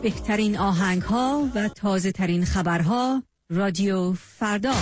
بهترین آهنگ‌ها و تازه‌ترین خبرها رادیو فردا.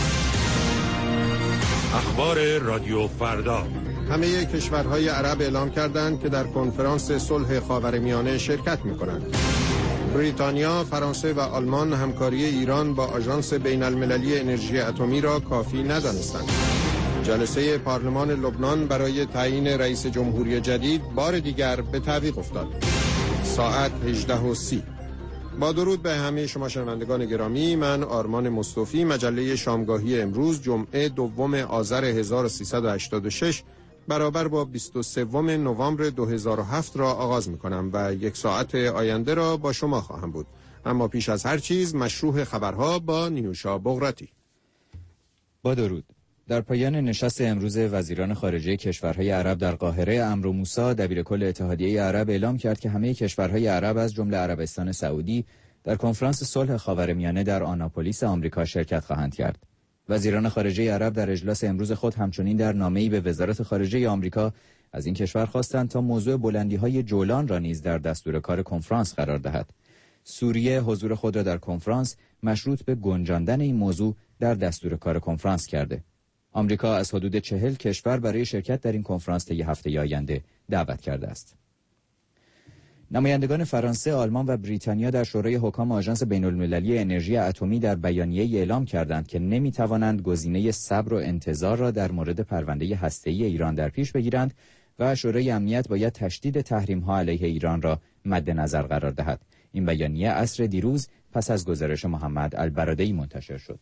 اخبار رادیو فردا. همه کشورهای عرب اعلام کردند که در کنفرانس صلح خاورمیانه شرکت می‌کنند. بریتانیا، فرانسه و آلمان همکاری ایران با آژانس بین‌المللی انرژی اتمی را کافی ندانستند. جلسه پارلمان لبنان برای تعیین رئیس جمهوری جدید بار دیگر به تعویق افتاد. ساعت 18:30. با درود به همه شما شنوندگان گرامی، من آرمان مصطفی مجله شامگاهی امروز جمعه دوم آذر 1386 برابر با 23 نوامبر 2007 را آغاز می‌کنم و یک ساعت آینده را با شما خواهم بود. اما پیش از هر چیز مشروح خبرها با نیوشا بغراتی. با درود. در پایان نشست امروز وزیران خارجه کشورهای عرب در قاهره، عمرو موسی دبیرکل اتحادیه عرب اعلام کرد که همه کشورهای عرب از جمله عربستان سعودی در کنفرانس صلح خاورمیانه در آناپولیس آمریکا شرکت خواهند کرد. وزیران خارجه عرب در اجلاس امروز خود همچنین در نامه‌ای به وزارت خارجه آمریکا از این کشور خواستند تا موضوع بلندی‌های جولان را نیز در دستور کار کنفرانس قرار دهد. سوریه حضور خود را در کنفرانس مشروط به گنجاندن این موضوع در دستور کار کنفرانس کرده. آمریکا از حدود 40 کشور برای شرکت در این کنفرانس طی هفته آینده دعوت کرده است. نمایندگان فرانسه، آلمان و بریتانیا در شورای حکام آژانس بین‌المللی انرژی اتمی در بیانیه‌ای اعلام کردند که نمی‌توانند گزینه صبر و انتظار را در مورد پرونده هسته‌ای ایران در پیش بگیرند و شورای امنیت باید تشدید تحریم‌ها علیه ایران را مد نظر قرار دهد. این بیانیه عصر دیروز پس از گزارش محمد البرادعی منتشر شد.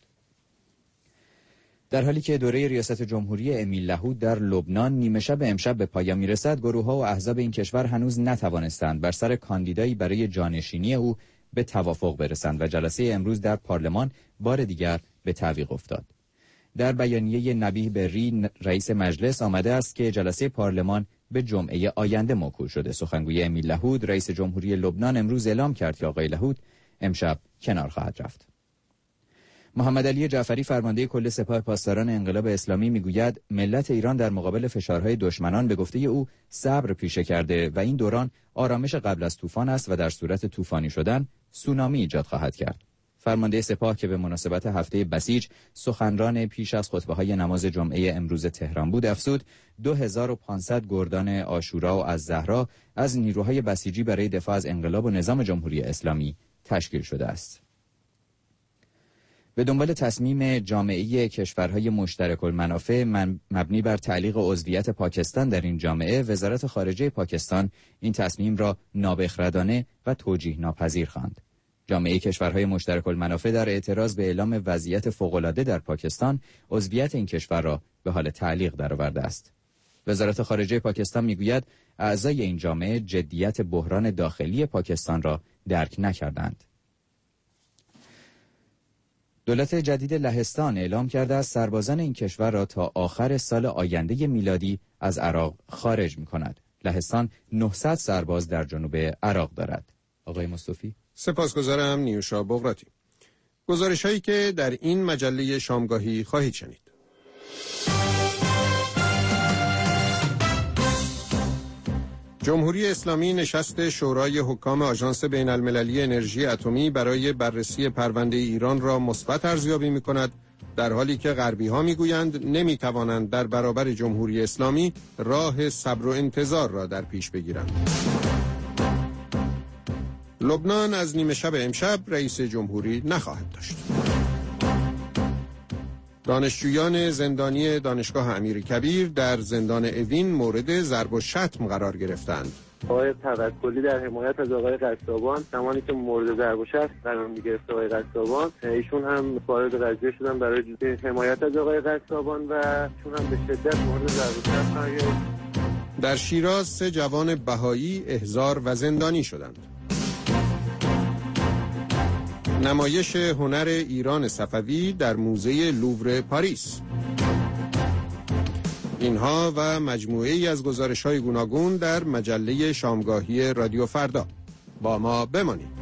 در حالی که دوره ریاست جمهوری امیل لهود در لبنان نیمه شب امشب به پایان میرسد، گروه‌ها و احزاب این کشور هنوز نتوانستند بر سر کاندیدایی برای جانشینی او به توافق برسند و جلسه امروز در پارلمان بار دیگر به تعویق افتاد. در بیانیه نبیه بری رئیس مجلس آمده است که جلسه پارلمان به جمعه آینده موکول شده. سخنگوی امیل لهود رئیس جمهوری لبنان امروز اعلام کرد که آقای لهود امشب کنار خواهد رفت. محمد علی جعفری فرمانده کل سپاه پاسداران انقلاب اسلامی میگوید ملت ایران در مقابل فشارهای دشمنان به گفته او صبر پیشه کرده و این دوران آرامش قبل از طوفان است و در صورت طوفانی شدن سونامی ایجاد خواهد کرد. فرمانده سپاه که به مناسبت هفته بسیج سخنران پیش از خطبه‌های نماز جمعه امروز تهران بود افزود 2500 گردان عاشورا و از زهرا از نیروهای بسیجی برای دفاع از انقلاب و نظام جمهوری اسلامی تشکیل شده است. به دنبال تصمیم جامعه کشورهای مشترک المنافع مبنی بر تعلیق عضویت پاکستان در این جامعه، وزارت خارجه پاکستان این تصمیم را نابخردانه و توجیه ناپذیر خواند. جامعه کشورهای مشترک المنافع در اعتراض به اعلام وضعیت فوق‌العاده در پاکستان، عضویت این کشور را به حال تعلیق درآورده است. وزارت خارجه پاکستان میگوید اعضای این جامعه جدیت بحران داخلی پاکستان را درک نکردند. دولت جدید لهستان اعلام کرده است سربازان این کشور را تا آخر سال آینده میلادی از عراق خارج می‌کند. لهستان 900 سرباز در جنوب عراق دارد. آقای مصطفی. سپاسگزارم نیوشا بغراتی. گزارش‌هایی که در این مجله شامگاهی خواهید شنید. جمهوری اسلامی نشست شورای حکام آژانس بین‌المللی انرژی اتمی برای بررسی پرونده ایران را مثبت ارزیابی می‌کند، در حالی که غربی‌ها می‌گویند نمی‌توانند در برابر جمهوری اسلامی راه صبر و انتظار را در پیش بگیرند. لبنان از نیمه شب امشب رئیس جمهوری نخواهد داشت. دانشجویان زندانی دانشگاه امیرکبیر در زندان اوین مورد ضرب و شتم قرار گرفتند. آقای توکلی در حمایت از آقای قصابان، زمانی که مورد ضرب و شتم قرار می‌گرفت آقای قصابان، ایشون هم وارد قضیه شدن برای حمایت از آقای قصابان و ایشون هم به شدت مورد ضرب و شتم قرار گرفت. در شیراز 3 جوان بهایی احضار و زندانی شدند. نمایش هنر ایران صفوی در موزه لوور پاریس. اینها و مجموعه‌ای از گزارش‌های گوناگون در مجله شامگاهی رادیو فردا. با ما بمانید.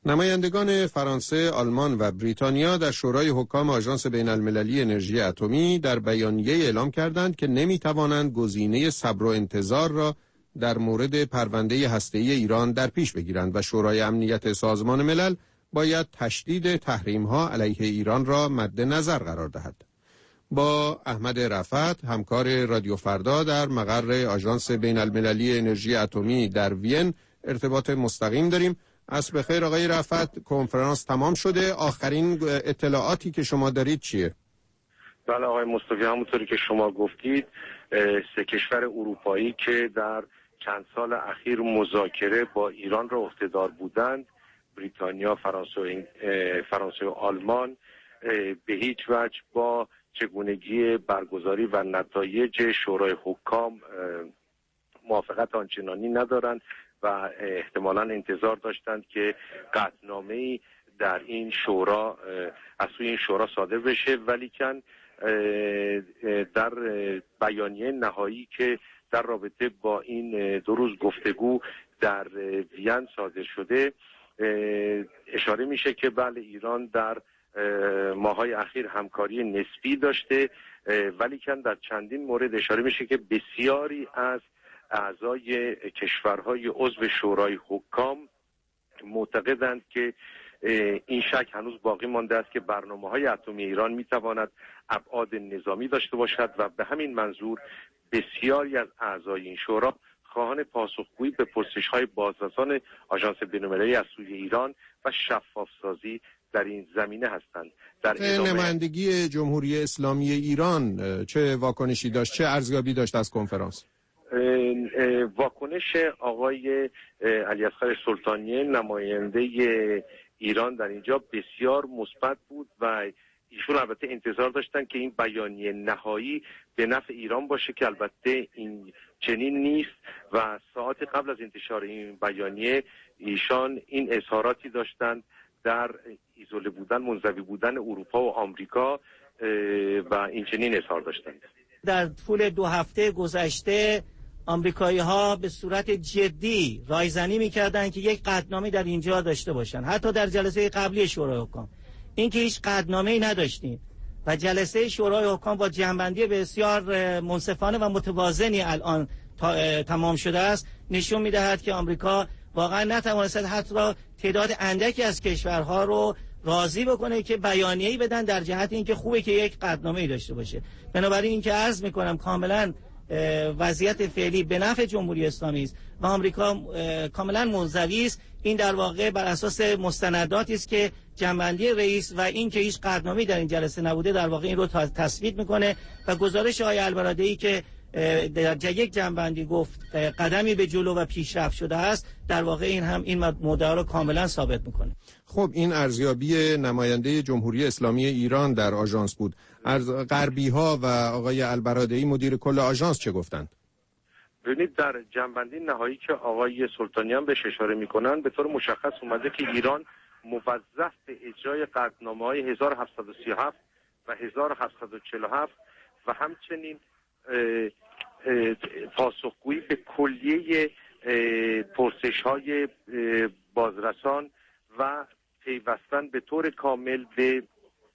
نمایندگان فرانسه، آلمان و بریتانیا در شورای حکام آژانس بین‌المللی انرژی اتمی در بیانیه اعلام کردند که نمی‌توانند گزینه صبر و انتظار را در مورد پرونده هسته‌ای ایران در پیش بگیرند و شورای امنیت سازمان ملل باید تشدید تحریم‌ها علیه ایران را مد نظر قرار دهد. با احمد رفعت، همکار رادیو فردا در مقر آژانس بین‌المللی انرژی اتمی در وین ارتباط مستقیم داریم. عصر بخیر آقای رفعت، کنفرانس تمام شده. آخرین اطلاعاتی که شما دارید چیه؟ بله آقای مصطفی، همونطوری که شما گفتید 3 کشور اروپایی که در چند سال اخیر مذاکره با ایران را عهده‌دار بودند، بریتانیا، فرانسه و آلمان، به هیچ وجه با چگونگی برگزاری و نتایج شورای حکام موافقت آنچنانی ندارند و احتمالاً انتظار داشتند که قطعنامه‌ای در این شورا از سوی این شورا صادر بشه، ولیکن در بیانیه نهایی که در رابطه با این 2 روز گفتگو در وین صادر شده اشاره میشه که بله ایران در ماهای اخیر همکاری نسبی داشته، ولیکن در چندین مورد اشاره میشه که بسیاری از اعضای کشورهای عضو شورای حکام معتقدند که این شک هنوز باقی مانده است که برنامه‌های اتمی ایران میتواند ابعاد نظامی داشته باشد و به همین منظور بسیاری از اعضای این شورا خواهان پاسخگویی به پرسش‌های بازرسان آژانس بین‌المللی از سوی ایران و شفاف‌سازی در این زمینه هستند. در نمایندگی جمهوری اسلامی ایران چه واکنشی داشت، چه ارزیابی داشت از کنفرانس؟ واکنش آقای علیاصغر سلطانیه نماینده ایران در اینجا بسیار مثبت بود و ایشون البته انتظار داشتن که این بیانیه نهایی به نفع ایران باشه که البته این چنین نیست و ساعت قبل از انتشار این بیانیه ایشان این اظهاراتی داشتند در ایزوله بودن، منزوی بودن اروپا و آمریکا و این چنین اظهار داشتند. در طول 2 هفته گذشته آمریکایی‌ها به صورت جدی رایزنی می‌کردند که یک قطعنامه در اینجا داشته باشن. حتی در جلسه قبلی شورای حکام این که هیچ قطعنامه‌ای نداشتیم و جلسه شورای حکام با جنبندی بسیار منصفانه و متوازنی الان تمام شده است، نشون می‌دهد که آمریکا واقعا نتوانست حتی تعداد اندکی از کشورها رو راضی بکنه که بیانیه‌ای بدن در جهت اینکه خوبه که یک قطعنامه‌ای داشته باشه. بنابراین اینکه عرض می‌کنم کاملا وضعیت فعلی به نفع جمهوری اسلامی است و آمریکا کاملا منزوی است. این در واقع بر اساس مستنداتی است که جنبندی رئیس و این که هیچ قطعنامه‌ای در این جلسه نبوده در واقع این رو تثبیت میکنه و گزارش آقای البرادعی که در یک جنبندی گفت قدمی به جلو و پیشرفت شده است در واقع این مدعا رو کاملا ثابت میکنه. خب این ارزیابی نماینده جمهوری اسلامی ایران در آژانس بود. از غربی‌ها و آقای البرادعی مدیر کل آژانس چه گفتند؟ ببینید در جنبندی نهایی که آقای سلطانیان بهش اشاره میکنن به طور مشخص اومده که ایران موظف به اجرای قطعنامه‌های 1737 و 1747 و همچنین پاسخگویی به کلیه پرسش‌های بازرسان و پیوستن به طور کامل به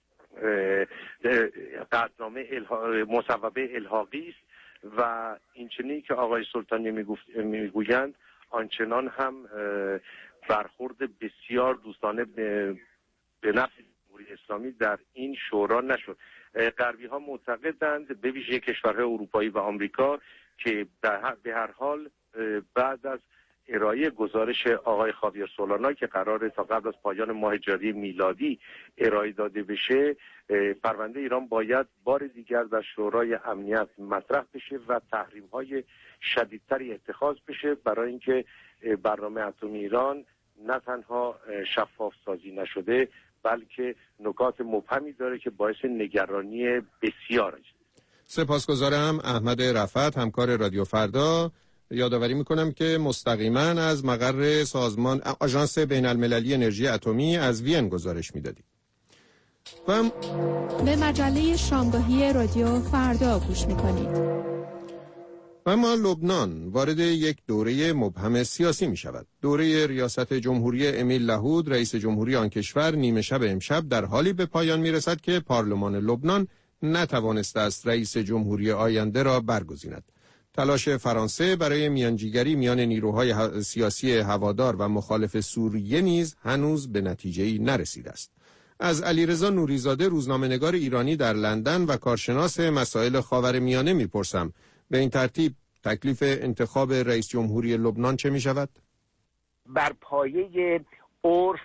قطعنامه مصوبه الحاقی است و این چنینی که آقای سلطانی میگویند آنچنان هم برخورد بسیار دوستانه به نفع جمهوری اسلامی در این شورا نشد. غربی ها معتقدند به ویژه کشورهای اروپایی و آمریکا که به هر حال بعد از ارائه گزارش آقای خاویر سولانا که قراره تا قبل از پایان ماه جاری میلادی ارائه داده بشه، پرونده ایران باید بار دیگر در شورای امنیت مطرح بشه و تحریم‌های شدیدتری اتخاذ بشه برای اینکه برنامه اتمی ایران نه تنها شفاف سازی نشده بلکه نکات مبهمی داره که باعث نگرانی بسیار است. سپاسگزارم. احمد رفعت، همکار رادیو فردا. یادآوری میکنم که مستقیما از مقر سازمان آژانس بین‌المللی انرژی اتمی از وین گزارش میدادیم. به مجله شامگاهی رادیو فردا گوش میکنید. اما لبنان وارد یک دوره مبهم سیاسی می شود. دوره ریاست جمهوری امیل لاهود رئیس جمهوری آن کشور نیمه شب امشب در حالی به پایان می رسد که پارلمان لبنان نتوانسته است رئیس جمهوری آینده را برگزیند. تلاش فرانسه برای میانجیگری میان نیروهای سیاسی هوادار و مخالف سوریه نیز هنوز به نتیجه‌ای نرسیده است. از علیرضا نوریزاده روزنامه‌نگار ایرانی در لندن و کارشناس مسائل خاورمیانه می‌پرسم به این ترتیب تکلیف انتخاب رئیس جمهوری لبنان چه می‌شود؟ بر پایه عرف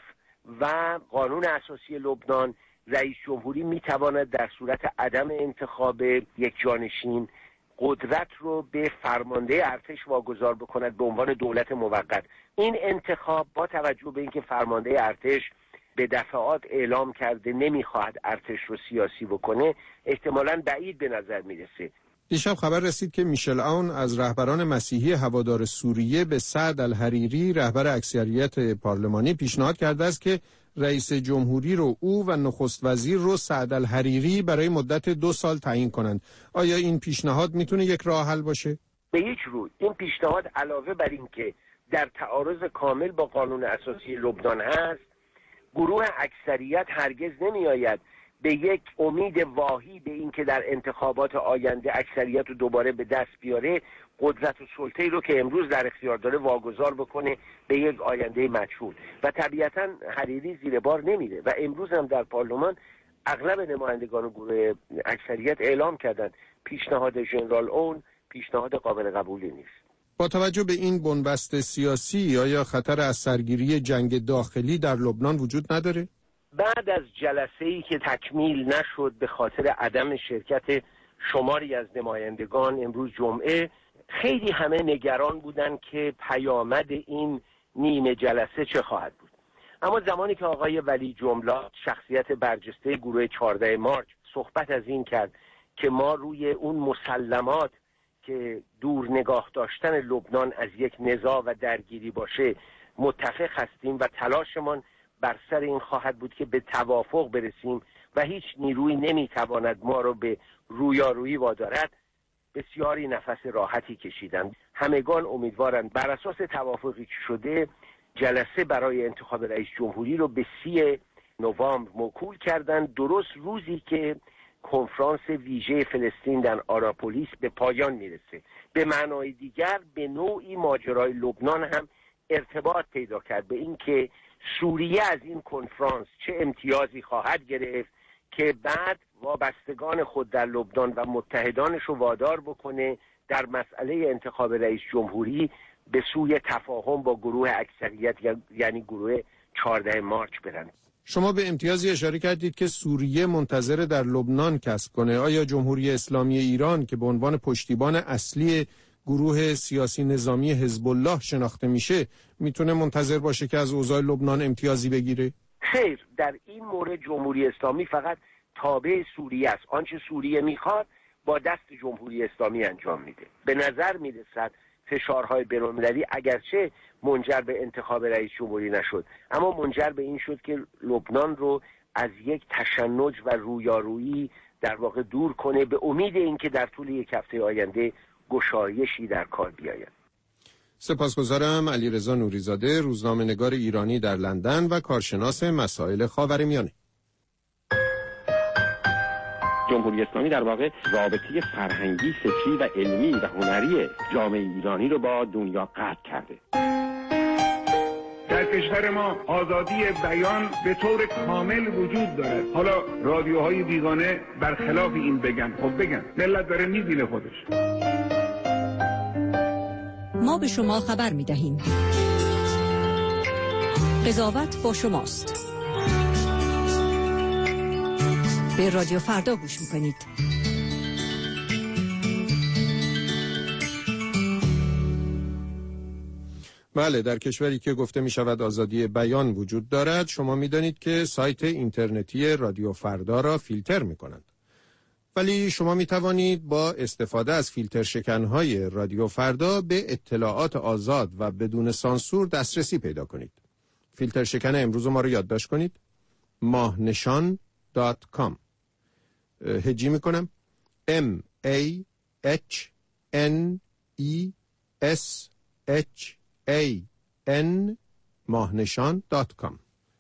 و قانون اساسی لبنان رئیس جمهوری می‌تواند در صورت عدم انتخاب یک جانشین قدرت رو به فرمانده ارتش واگذار بکند به عنوان دولت موقت. این انتخاب با توجه به اینکه فرمانده ارتش به دفعات اعلام کرده نمیخواهد ارتش رو سیاسی بکنه احتمالاً بعید به نظر میرسه. دیشب خبر رسید که میشل اون از رهبران مسیحی هوادار سوریه به سعد الحریری رهبر اکثریت پارلمانی پیشنهاد کرده است که رئیس جمهوری رو او و نخست وزیر رو سعد الحریری برای مدت 2 سال تعیین کنند. آیا این پیشنهاد میتونه یک راه حل باشه؟ به هیچ روی. این پیشنهاد علاوه بر این که در تعارض کامل با قانون اساسی لبنان هست، گروه اکثریت هرگز نمی آید به یک امید واهی به این که در انتخابات آینده اکثریت رو دوباره به دست بیاره قدرت و سلطه‌ای رو که امروز در اختیار داره واگذار بکنه به یک آینده مجهول و طبیعتاً حریری زیر بار نمیره و امروز هم در پارلمان اغلب نمایندگان گروه اکثریت اعلام کردن پیشنهاد ژنرال اون پیشنهاد قابل قبولی نیست. با توجه به این بنبست سیاسی آیا خطر از سرگیری جنگ داخلی در لبنان وجود نداره؟ بعد از جلسه‌ای که تکمیل نشد به خاطر عدم شرکت شماری از نمایندگان امروز جمعه، خیلی همه نگران بودن که پیامد این نیمه جلسه چه خواهد بود. اما زمانی که آقای ولی جملات شخصیت برجسته گروه 14 مارچ صحبت از این کرد که ما روی اون مسلمات که دور نگاه داشتن لبنان از یک نزاع و درگیری باشه متفق هستیم و تلاشمان بر سر این خواهد بود که به توافق برسیم و هیچ نیرویی نمیتواند ما رو به رویارویی وادارد، بسیاری نفس راحتی کشیدند. همگان امیدوارند بر اساس توافقی که شده جلسه برای انتخاب رئیس جمهوری رو به 30 نوامبر موکول کردند، درست روزی که کنفرانس ویژه فلسطین در آناپولیس به پایان میرسه. به معنای دیگر به نوعی ماجرای لبنان هم ارتباط پیدا کرد به این که سوریه از این کنفرانس چه امتیازی خواهد گرفت که بعد وابستگان خود در لبنان و متحدانش رو وادار بکنه در مسئله انتخاب رئیس جمهوری به سوی تفاهم با گروه اکثریت یعنی گروه 14 مارچ برند. شما به امتیازی اشاره کردید که سوریه منتظر در لبنان کسب کنه. آیا جمهوری اسلامی ایران که به عنوان پشتیبان اصلی گروه سیاسی نظامی حزب الله شناخته میشه میتونه منتظر باشه که از اوضاع لبنان امتیازی بگیره؟ خیر، در این مورد جمهوری اسلامی فقط تابع سوریه است. آنچه سوریه میخواد با دست جمهوری اسلامی انجام میده. به نظر میرسد فشارهای بین‌المللی اگرچه منجر به انتخاب رئیس جمهوری نشد اما منجر به این شد که لبنان رو از یک تشنج و رویارویی در واقع دور کنه به امید اینکه در طول یک هفته آینده گشایشی در کار بیاید. سپاسگزارم. علیرضا نوریزاده روزنامه‌نگار ایرانی در لندن و کارشناس مسائل خاورمیانه. جمهوری اسلامی در واقع رابطه فرهنگی، فکری و علمی و هنری جامعه ایرانی رو با دنیا قطع کرده. در کشور ما آزادی بیان به طور کامل وجود داره. حالا رادیوهای بیگانه برخلاف این بگن، خب بگن، ملت داره میبینه خودش. ما به شما خبر می‌دهیم. قضاوت با شماست. به رادیو فردا گوش می‌کنید. بله، در کشوری که گفته می شود آزادی بیان وجود دارد، شما می دانید که سایت اینترنتی رادیو فردا را فیلتر می کنند. ولی شما می توانید با استفاده از فیلتر شکنهای رادیو فردا به اطلاعات آزاد و بدون سانسور دسترسی پیدا کنید. فیلتر شکن امروز ما رو یادداشت کنید. mahnechan.com. هجی می کنم. MAHNECHAN mahnishon.com.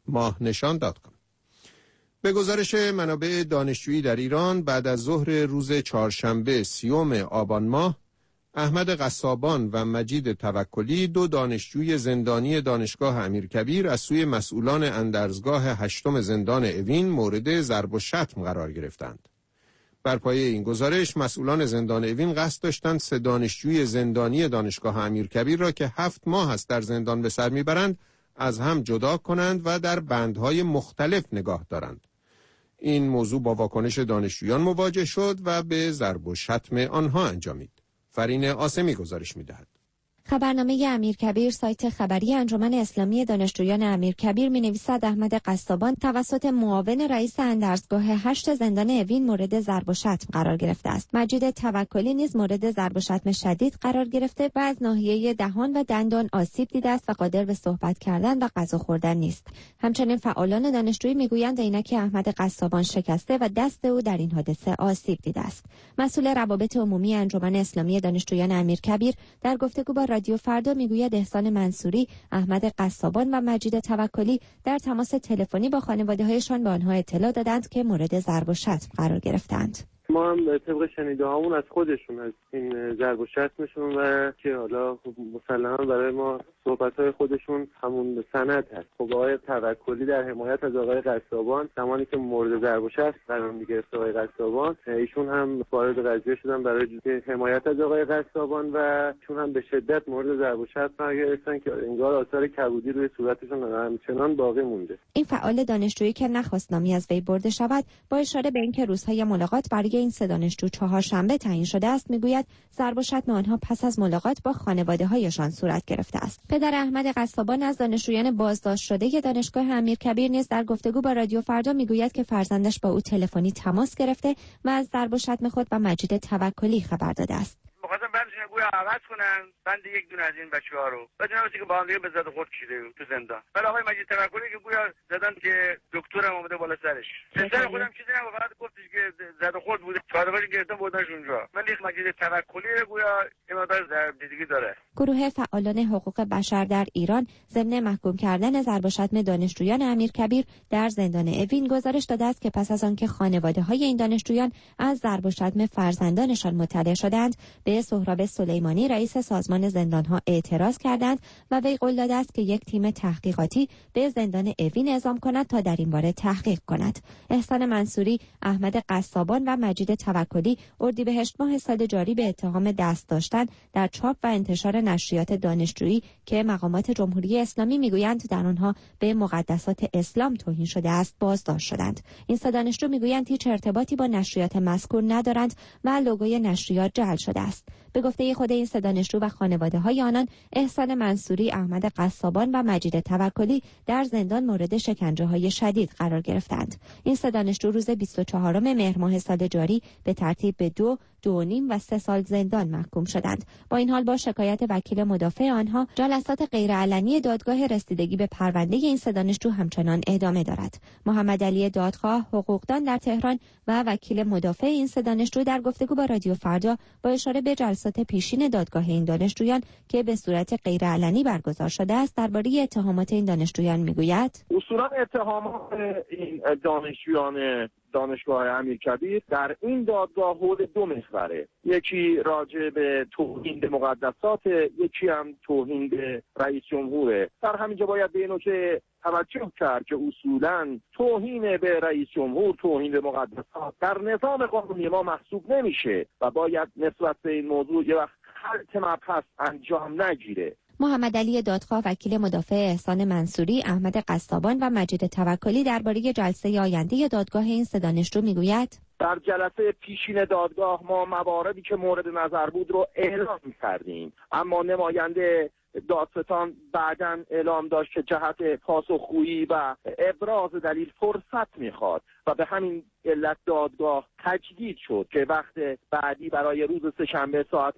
به گزارش منابع دانشجویی در ایران، بعد از ظهر روز چهارشنبه 30 آبان ماه، احمد قصابان و مجید توکلی، دو دانشجوی زندانی دانشگاه امیرکبیر، از سوی مسئولان اندرزگاه 8 زندان اوین مورد ضرب و شتم قرار گرفتند. بر پایه این گزارش، مسئولان زندان اوین قصد داشتند 3 دانشجوی زندانی دانشگاه امیرکبیر را که 7 ماه است در زندان به سر میبرند از هم جدا کنند و در بندهای مختلف نگاه دارند. این موضوع با واکنش دانشجویان مواجه شد و به ضرب و شتم آنها انجامید. فرین آسمی گزارش می‌دهد. خبرنامه امیرکبیر سایت خبری انجمن اسلامی دانشجویان امیرکبیر می‌نویسد احمد قصابان توسط معاون رئیس اندرزگاه 8 زندان اوین مورد ضرب و شتم قرار گرفته است. مجید توکلی نیز مورد ضرب و شتم شدید قرار گرفته و از ناحیه دهان و دندان آسیب دیده است و قادر به صحبت کردن و غذا خوردن نیست. همچنین فعالان دانشجویی می‌گویند عینک احمد قصابان شکسته و دست او در این حادثه آسیب دیده است. مسئول روابط عمومی انجمن اسلامی دانشجویان امیرکبیر در گفتگو با رادیو فردا میگوید احسان منصوری، احمد قصابان و مجید توکلی در تماس تلفنی با خانواده‌هایشان به آنها اطلاع دادند که مورد ضرب و شتم قرار گرفتند. ما هم طبق شنیده هامون از خودشون، از این ضرب و شتمشون و که حالا مسلما برای ما صحبت‌های خودشون همون سند هست. خب آقای توکلی در حمایت از آقای قصابان زمانی که مورد ضرب و شتم قرار می‌گرفت آقای قصابان، ایشون هم وارد قضیه شدن برای حمایت از آقای قصابان و ایشون هم به شدت مورد ضرب و شتم قرار گرفتن که انگار آثار کبودی روی صورتشون همچنان باقی مونده. این فعال دانشجویی که نخواست نامی از وی برده شود، با اشاره به اینکه روزهای ملاقات برای این 3 دانشجو چهارشنبه تعیین شده است، میگوید ضرب و شتم آنها پس از ملاقات با خانواده‌هایشان صورت گرفته است. پدر احمد قصابان از دانشجویان بازداشت شده دانشگاه امیرکبیر نیز در گفتگو با رادیو فردا میگوید که فرزندش با او تلفنی تماس گرفته و از ضرب و شتم خود و مجید توکلی خبر داده است. می‌خواستم برشون گویا عوض کنن بند یک دونه از این بچه‌ها رو. بدون اینکه که با هم دیگه به زد خود کشیده تو زندان. ولی آقای مجید توکلی که گویا زدن که دکترم اومده بالا سرش. پسر خودم چیزی نگفت، فقط گفتش که زد خود بوده. چهارباش گرفتن بردنش اونجا. ولی مجید توکلی گویا این مقدار دیگه داره. گروه فعالان حقوق بشر در ایران ضمن محکوم کردن ضرب و شتم دانشجویان امیرکبیر در زندان اوین گزارش داده است که پس از آنکه خانواده‌های این دانشجویان از ضرب و شتم فرزندانشان مطلع شدند، به سهراب سلیمانی رئیس سازمان زندانها اعتراض کردند و وی قول داده است که یک تیم تحقیقاتی به زندان اوین اعزام کند تا در این باره تحقیق کند. احسان منصوری، احمد قصابان و مجید توکلی اردیبهشت ماه سال جاری به اتهام دست داشتن در چاپ و انتشار نشریات دانشجویی که مقامات جمهوری اسلامی میگویند در آنها به مقدسات اسلام توهین شده است بازداشت شدند. این 3 دانشجو میگویند هیچ ارتباطی با نشریات مذکور ندارند و لوگوی نشریات جعل شده است. به گفته خود این 3 دانشجو و خانواده‌های آنان، احسان منصوری، احمد قصابان و مجید توکلی در زندان مورد شکنجه‌های شدید قرار گرفتند. این 3 دانشجو روز 24 مهر ماه سال جاری به ترتیب به 2, 2.5 و 3 سال زندان محکوم شدند. با این حال با شکایت وکیل مدافع آنها، جلسات غیرعلنی دادگاه رسیدگی به پرونده این 3 دانشجو همچنان ادامه دارد. محمد علی دادخواه، حقوقدان در تهران و وکیل مدافع این 3 دانشجو در گفتگو با رادیو فردا با اشاره به جلسات پیشین دادگاه این دانشجویان که به صورت غیرعلنی برگزار شده است، درباره اتهامات این دانشجویان میگوید: اصولا اتهامات این دانشجویان دانشگاه امیرکبیر در این دادگاه حول 2 محوره. یکی راجع به توهین به مقدسات، یکی هم توهین به رئیس جمهوره. در همینجا باید به اینو که توجه کرد که اصولا توهین به رئیس جمهور، توهین به مقدسات در نظام قانونی ما محسوب نمیشه و باید نسبت به این موضوع یه وقت خلط مبحث انجام نگیره. محمد علی دادخواه، وکیل مدافع احسان منصوری، احمد قصابان و مجید توکلی درباره جلسه آینده دادگاه این 3 دانشجو میگوید: در جلسه پیشین دادگاه ما مواردی که مورد نظر بود رو اعلام کردیم، اما نماینده دادستان بعداً اعلام داشت که جهت پاسخگویی و ابراز دلیل فرصت میخواد و به همین علت دادگاه تجدید شد که وقت بعدی برای روز سه‌شنبه ساعت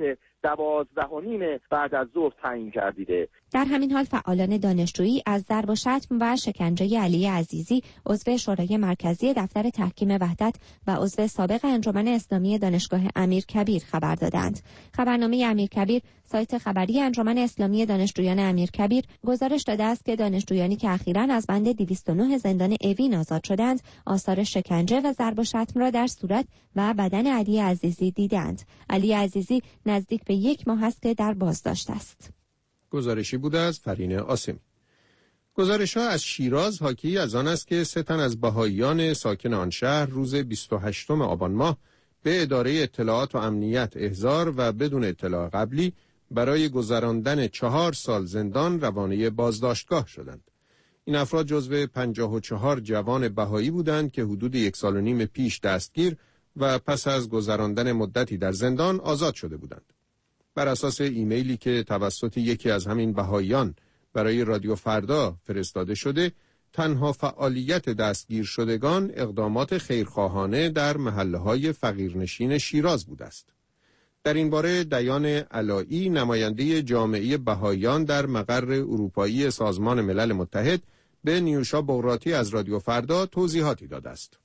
12:30 بعد از ظهر تعیین گردیده. در همین حال فعالان دانشجویی از ضرب و شتم و شکنجه علی عزیزی عضو شورای مرکزی دفتر تحکیم وحدت و عضو سابق انجمن اسلامی دانشگاه امیرکبیر خبر دادند. خبرنامه امیرکبیر، سایت خبری انجمن اسلامی دانشجویان امیرکبیر، گزارش داده است که دانشجویانی که اخیراً از بند 209 زندان اوین آزاد شدند، آثار شکنجه و ضرب و شتم را در صورت و بدن علی عزیزی دیدند. علی عزیزی نزدیک به 1 ماه است که در بازداشت است. گزارشی بوده از فرینه آسمی. گزارش‌ها از شیراز حاکی از آن است که 3 تن از بهائیان ساکن آن شهر روز 28 آبان ماه به اداره اطلاعات و امنیت احضار و بدون اطلاع قبلی برای گذراندن 4 سال زندان روانه بازداشتگاه شدند. این افراد جزو 54 جوان بهایی بودند که حدود 1 سال و نیم پیش دستگیر و پس از گذراندن مدتی در زندان آزاد شده بودند. بر اساس ایمیلی که توسط یکی از همین بهائیان برای رادیو فردا فرستاده شده، تنها فعالیت دستگیر شدگان اقدامات خیرخواهانه در محله‌های فقیرنشین شیراز بوده است. در این باره دیان علایی، نماینده جامعه بهائیان در مقر اروپایی سازمان ملل متحد، به نیوشا بغراتی از رادیو فردا توضیحاتی داده است.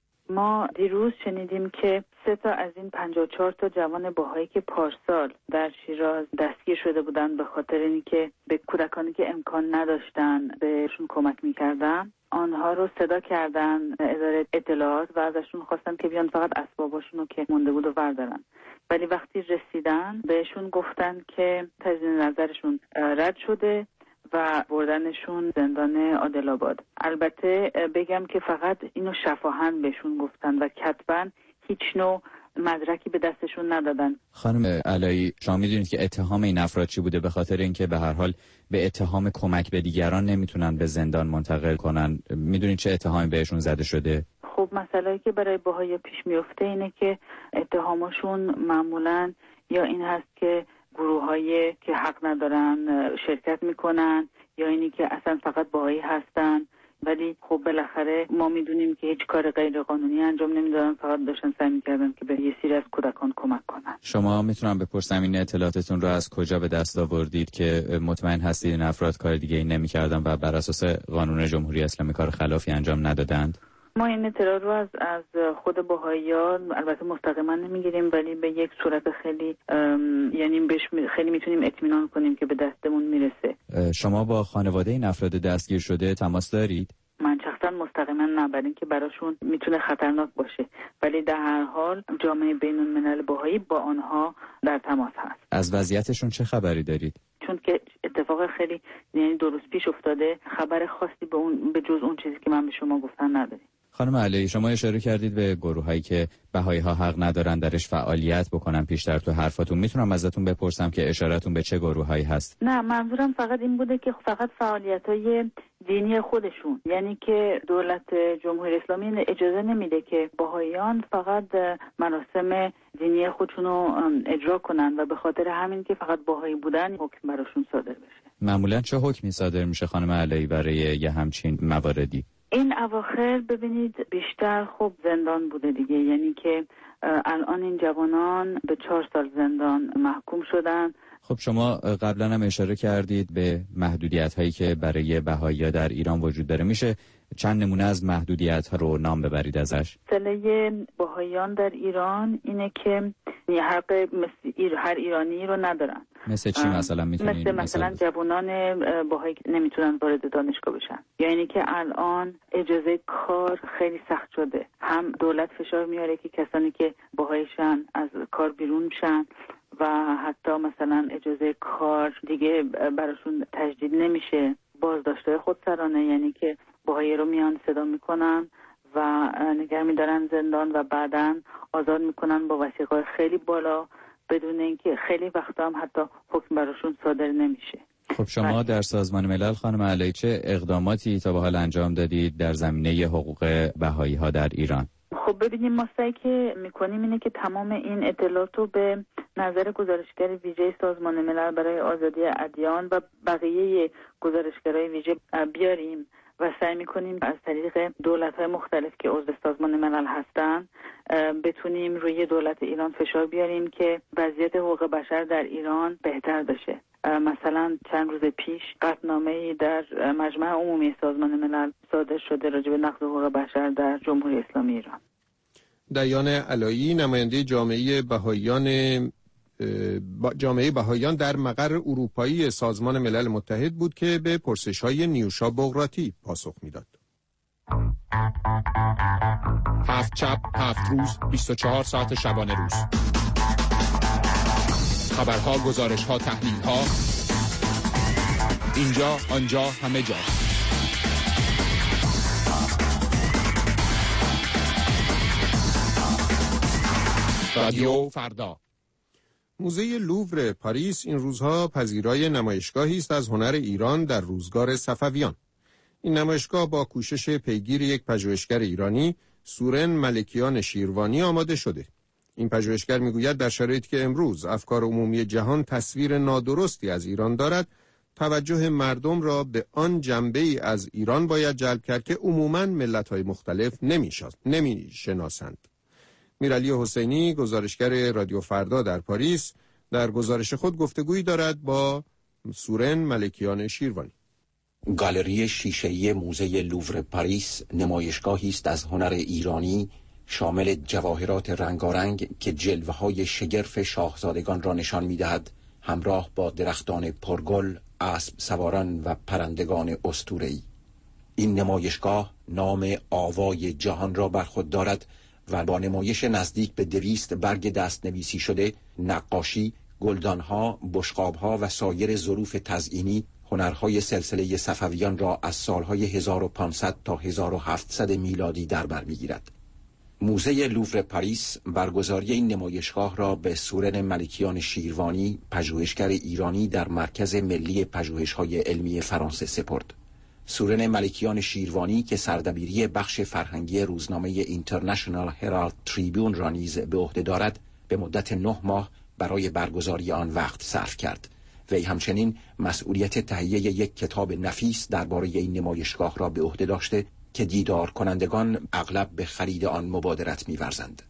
ما دیروز شنیدیم که 3 تا از این 54 تا جوان بهایی که پارسال در شیراز دستگیر شده بودند به خاطر اینکه به کودکانی که امکان نداشتن بهشون کمک میکردن، آنها رو صدا کردن اداره اطلاعات و ازشون خواستن که بیان فقط اسباباشون رو که مونده بود و بردارن. ولی وقتی رسیدن بهشون گفتن که تجدید نظرشون رد شده و بردنشون زندان عادل‌آباد. البته بگم که فقط اینو شفاهن بهشون گفتن و کتباً هیچ نوع مدرکی به دستشون ندادن. خانم علایی، شما میدونید که اتهام این افراد چی بوده؟ به خاطر اینکه به هر حال به اتهام کمک به دیگران نمیتونن به زندان منتقل کنن، میدونید چه اتهامی بهشون زده شده؟ خب مسئله‌ای که برای بهایی پیش میفته اینه که اتهامشون معمولاً یا این هست که گروه‌هایی که حق ندارن شرکت میکنن یا اینی که اصلا فقط بهایی هستن، ولی خب بالاخره ما میدونیم که هیچ کار غیر قانونی انجام نمیدادن، فقط داشتن سعی میکردن که به یه سری از کودکان کمک کنن. شما میتونم بپرسم این اطلاعاتتون رو از کجا به دست آوردید که مطمئن هستید این افراد کار دیگه ای نمیکردن و بر اساس قانون جمهوری اسلامی کار خلافی انجام ندادند؟ ما این اطلاع رو از خود بهائیان البته مستقیما نمیگیریم، ولی به یک صورت خیلی یعنی بهش خیلی میتونیم اطمینان کنیم که به دستمون میرسه. شما با خانواده این افراد دستگیر شده تماس دارید؟ من شخصا مستقیما نه، برای اینکه براشون میتونه خطرناک باشه، ولی در هر حال جامعه بین‌الملل بهایی با آنها در تماس هست. از وضعیتشون چه خبری دارید؟ چون که اتفاق خیلی یعنی 2 روز پیش افتاده، خبر خاصی به جز اون چیزی که من به شما گفتم نداریم. خانم علایی، شما اشاره کردید به گروهایی که بهایی‌ها حق ندارن درش فعالیت بکنن. پیشتر تو حرفاتون میتونم ازتون بپرسم که اشارتون به چه گروهایی هست؟ نه، منظورم فقط این بوده که فقط فعالیت‌های دینی خودشون، یعنی که دولت جمهوری اسلامی اجازه نمیده که بهاییان فقط مراسم دینی خودشون رو اجرا کنن و به خاطر همین که فقط بهایی بودن حکم براشون صادر بشه. معمولاً چه حکمی صادر میشه خانم علایی برای یه همچین مواردی؟ این اواخر ببینید بیشتر خب زندان بوده دیگه، یعنی که الان این جوانان به 4 سال زندان محکوم شدن. خب شما قبلا هم اشاره کردید به محدودیت هایی که برای بهائی‌ها در ایران وجود داره. میشه چند نمونه از محدودیت ها رو نام ببرید ازش؟ مسئله بهائیان در ایران اینه که حق هر ایرانی رو ندارن. مثل چی مثلا میتونید؟ مثلا جوانان بهایی نمیتونن وارد دانشگاه بشن، یعنی که الان اجازه کار خیلی سخت شده. هم دولت فشار میاره که کسانی که بهاییشن از کار بیرون میشن و حتی مثلا اجازه کار دیگه براشون تجدید نمیشه. بازداشت‌های خودسرانه، یعنی که بهایی رو میان صدا میکنن و نگه میدارن زندان و بعداً آزاد میکنن با وثیقه‌های خیلی بالا بدون اینکه خیلی وقتا هم حتی حکم براشون صادر نمیشه. خب شما در سازمان ملل خانم علایی چه اقداماتی تا به حال انجام دادید در زمینه حقوق بهایی‌ها در ایران؟ خب ببینیم ما سعی که میکنیم اینه که تمام این اطلاعات رو به نظر گزارشگر ویژه سازمان ملل برای آزادی ادیان و بقیه گزارشگرای ویژه بیاریم و سعی میکنیم از طریق دولت‌های مختلف که عضو سازمان ملل هستن بتونیم روی دولت ایران فشار بیاریم که وضعیت حقوق بشر در ایران بهتر بشه. مثلا چند روز پیش قطعنامه‌ای در مجمع عمومی سازمان ملل صادر شده راجع به نقض حقوق بشر در جمهوری اسلامی ایران. دیان علایی نماینده جامعه بهائیان در مقر اروپایی سازمان ملل متحد بود که به پرسش‌های نیوشا بغراتی پاسخ میداد. 7 شب 7 روز 24 ساعت شبانه روز. خبرها، گزارش‌ها، تحلیل‌ها، اینجا آنجا همه جا. رادیو فردا. موزه لوور پاریس این روزها پذیرای نمایشگاهی است از هنر ایران در روزگار صفویان. این نمایشگاه با کوشش پیگیر یک پژوهشگر ایرانی، سورن ملکیان شیروانی آماده شده. این پژوهشگر میگوید در شرایطی که امروز افکار عمومی جهان تصویر نادرستی از ایران دارد، توجه مردم را به آن جنبه‌ای از ایران باید جلب کرد که عموماً ملت‌های مختلف نمی‌شناسند. میرعلی حسینی، گزارشگر رادیو فردا در پاریس، در گزارش خود گفتگویی دارد با سورن ملکیان شیروانی. گالری شیشه‌ای موزه لوور پاریس نمایشگاهی است از هنر ایرانی شامل جواهرات رنگارنگ که جلوه‌های شگرف شاهزادگان را نشان می‌دهد، همراه با درختان پرگل، اسب سواران و پرندگان اسطوره‌ای. این نمایشگاه نام آوای جهان را بر خود دارد و با نمایش نزدیک به 200 برگ دستنویسی شده، نقاشی، گلدانها، بشقابها و سایر ظروف تزئینی هنرهای سلسله صفویان را از سالهای 1500 تا 1700 میلادی در بر می‌گیرد. موزه لوور پاریس برگزاری این نمایشگاه را به سورن ملکیان شیروانی، پژوهشگر ایرانی در مرکز ملی پژوهش‌های علمی فرانسه سپرد. سورن ملکیان شیروانی که سردبیری بخش فرهنگی روزنامه اینترنشنال هرالد تریبیون را نیز به عهده دارد، به مدت 9 ماه برای برگزاری آن وقت صرف کرد. وی همچنین مسئولیت تهیه یک کتاب نفیس درباره این نمایشگاه را به عهده داشته که دیدار کنندگان اغلب به خرید آن مبادرت می‌ورزند.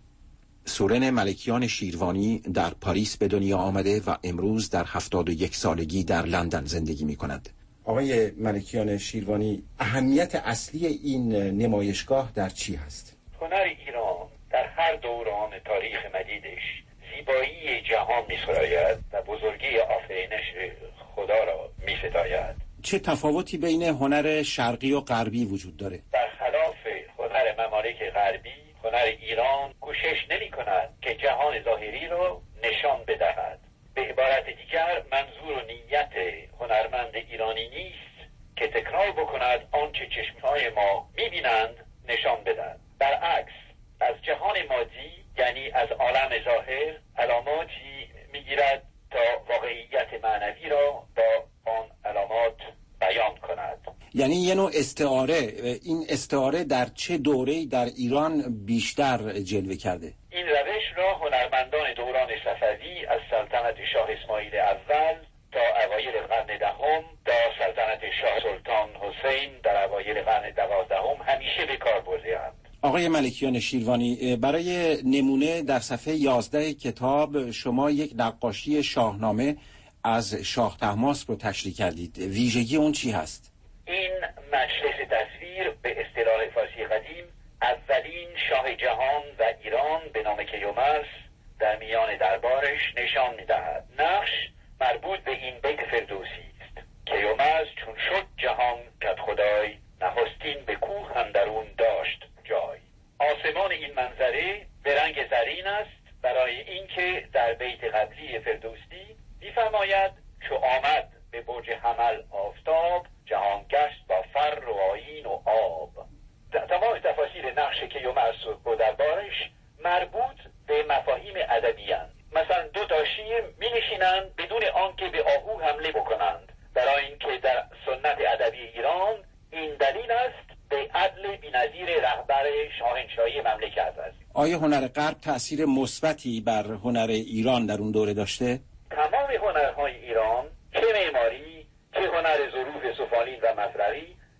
سورن ملکیان شیروانی در پاریس به دنیا آمده و امروز در 71 سالگی در لندن زندگی می‌کند. آقای ملکیان شیروانی، اهمیت اصلی این نمایشگاه در چی هست؟ هنر ایران در هر دوران تاریخ مدیدش زیبایی جهان می‌سراید و بزرگی آفرینش خدا را می‌ستاید. چه تفاوتی بین هنر شرقی و غربی وجود داره؟ برخلاف هنر ممالک غربی، هنر ایران کوشش نمی‌کند که جهان ظاهری را نشان بدهد. به عبارت دیگر منظور و نیت هنرمند ایرانی نیست که تکرار بکند آنچه چشمهای ما می‌بینند نشان بدهد. برعکس از جهان مادی، یعنی از عالم ظاهر، علاماتی می‌گیرد تا واقعیت معنوی را با آن علامات بیان کند. یعنی یه نوع استعاره. این استعاره در چه دوره‌ای در ایران بیشتر جلوه کرده؟ این روش را هنرمندان دوران صفوی از سلطنت شاه اسماعیل اول تا اوایل قرن دهم تا سلطنت شاه سلطان حسین در اوایل قرن 12 همیشه به کار برده‌اند. آقای ملکیان شیروانی، برای نمونه در صفحه 11 کتاب شما یک نقاشی شاهنامه از شاه طهماسپ رو تشریح کردید. ویژگی اون چی هست؟ این مجلس تصویر به اصطلاح فارسی قدیم اولین شاه جهان و ایران به نام کیومرث در میان دربارش نشان می‌دهد. نقش مربوط به این بیت فردوسی است: کیومرث چون شد جهان کد خدای، نخستین به کوه اندرون داشت جای. آسمان این منظره به رنگ زرین است، برای اینکه در بیت قبلی فردوسی می‌فرماید چو آمد به برج حمل آفتاب، جهان گشت با فر و آیین و آب. تمام تفاصیل نقش کیومرث و دربارش مربوط به مفاهیم ادبی اند. مثلا 2 تا شیر می‌نشینند بدون آنکه به آهو حمله بکنند، برای اینکه در سنت ادبی ایران این دلیل است به عدل بی‌نظیر رهبر شاهنشاهی مملکت است. آیا هنر غرب تأثیر مثبتی بر هنر ایران در اون دوره داشته؟ تمام هنرهای ایران، چه معماری، چه هنر ظروف سفالین و مفرغی،